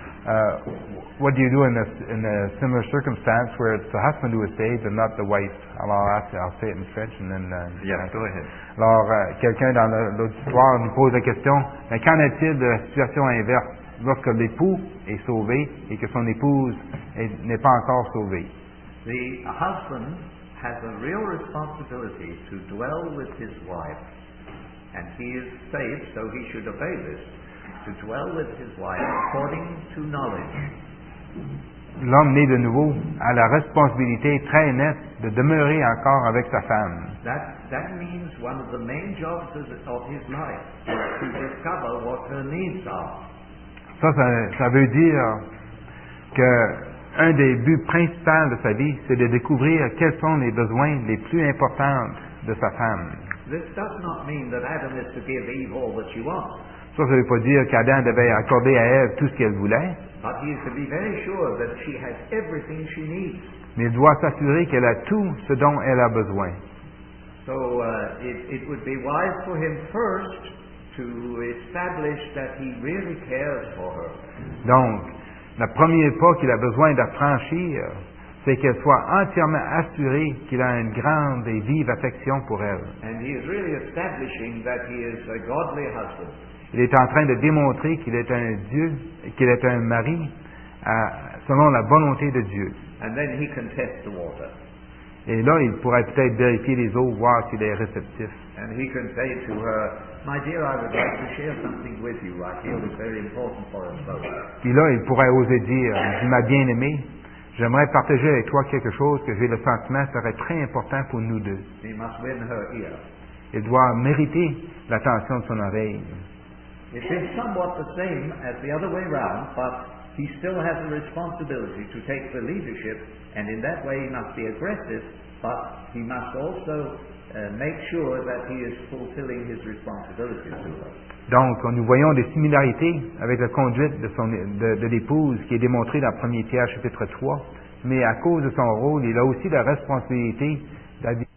what do you do in a similar circumstance where it's the husband who is saved and not the wife? Alors, I'll say it in French and then... Yeah, go ahead. Alors, quelqu'un dans l'auditoire nous pose la question, mais qu'en est-il de la situation inverse, lorsque l'époux est sauvé et que son épouse n'est pas encore sauvée? The husband has a real responsibility to dwell with his wife, and he is saved, so he should obey this, to dwell with his wife according to knowledge. L'homme né de nouveau a la responsabilité très nette de demeurer encore avec sa femme. That means one of the main jobs of his life is to discover what her needs are. Ça veut dire que un des buts principaux de sa vie, c'est de découvrir quels sont les besoins les plus importants de sa femme. This does not mean that Adam is to give Eve all that she wants. Ça ne veut pas dire qu'Adam devait accorder à Ève tout ce qu'elle voulait, But he is to be very sure that she has everything she needs. mais il doit s'assurer qu'elle a tout ce dont elle a besoin. So it would be wise for him first to establish that he really cares for her. Donc, le premier pas qu'il a besoin de franchir, c'est qu'elle soit entièrement assurée qu'il a une grande et vive affection pour elle. And he is really establishing that he is a godly husband. Il est en train de démontrer qu'il est un Dieu, qu'il est un mari selon la volonté de Dieu. And then he can test the water. Et là, il pourrait peut-être vérifier les eaux, voir s'il est réceptif. And he can say to her, "My dear, I would like to share something with you. I feel it's very important for us both." Puis là, il pourrait oser dire, ma bien-aimée, j'aimerais partager avec toi quelque chose que j'ai le sentiment serait très important pour nous deux. He must win her ear. Il doit mériter l'attention de son oreille. It is somewhat the same as the other way round, but he still has a responsibility to take the leadership, and in that way he must be aggressive, but he must also make sure that he is fulfilling his responsibilities to her. Donc, nous voyons des similarités avec la conduite de l'épouse qui est démontrée dans 1 Pierre chapitre 3, mais à cause de son rôle, il a aussi la responsabilité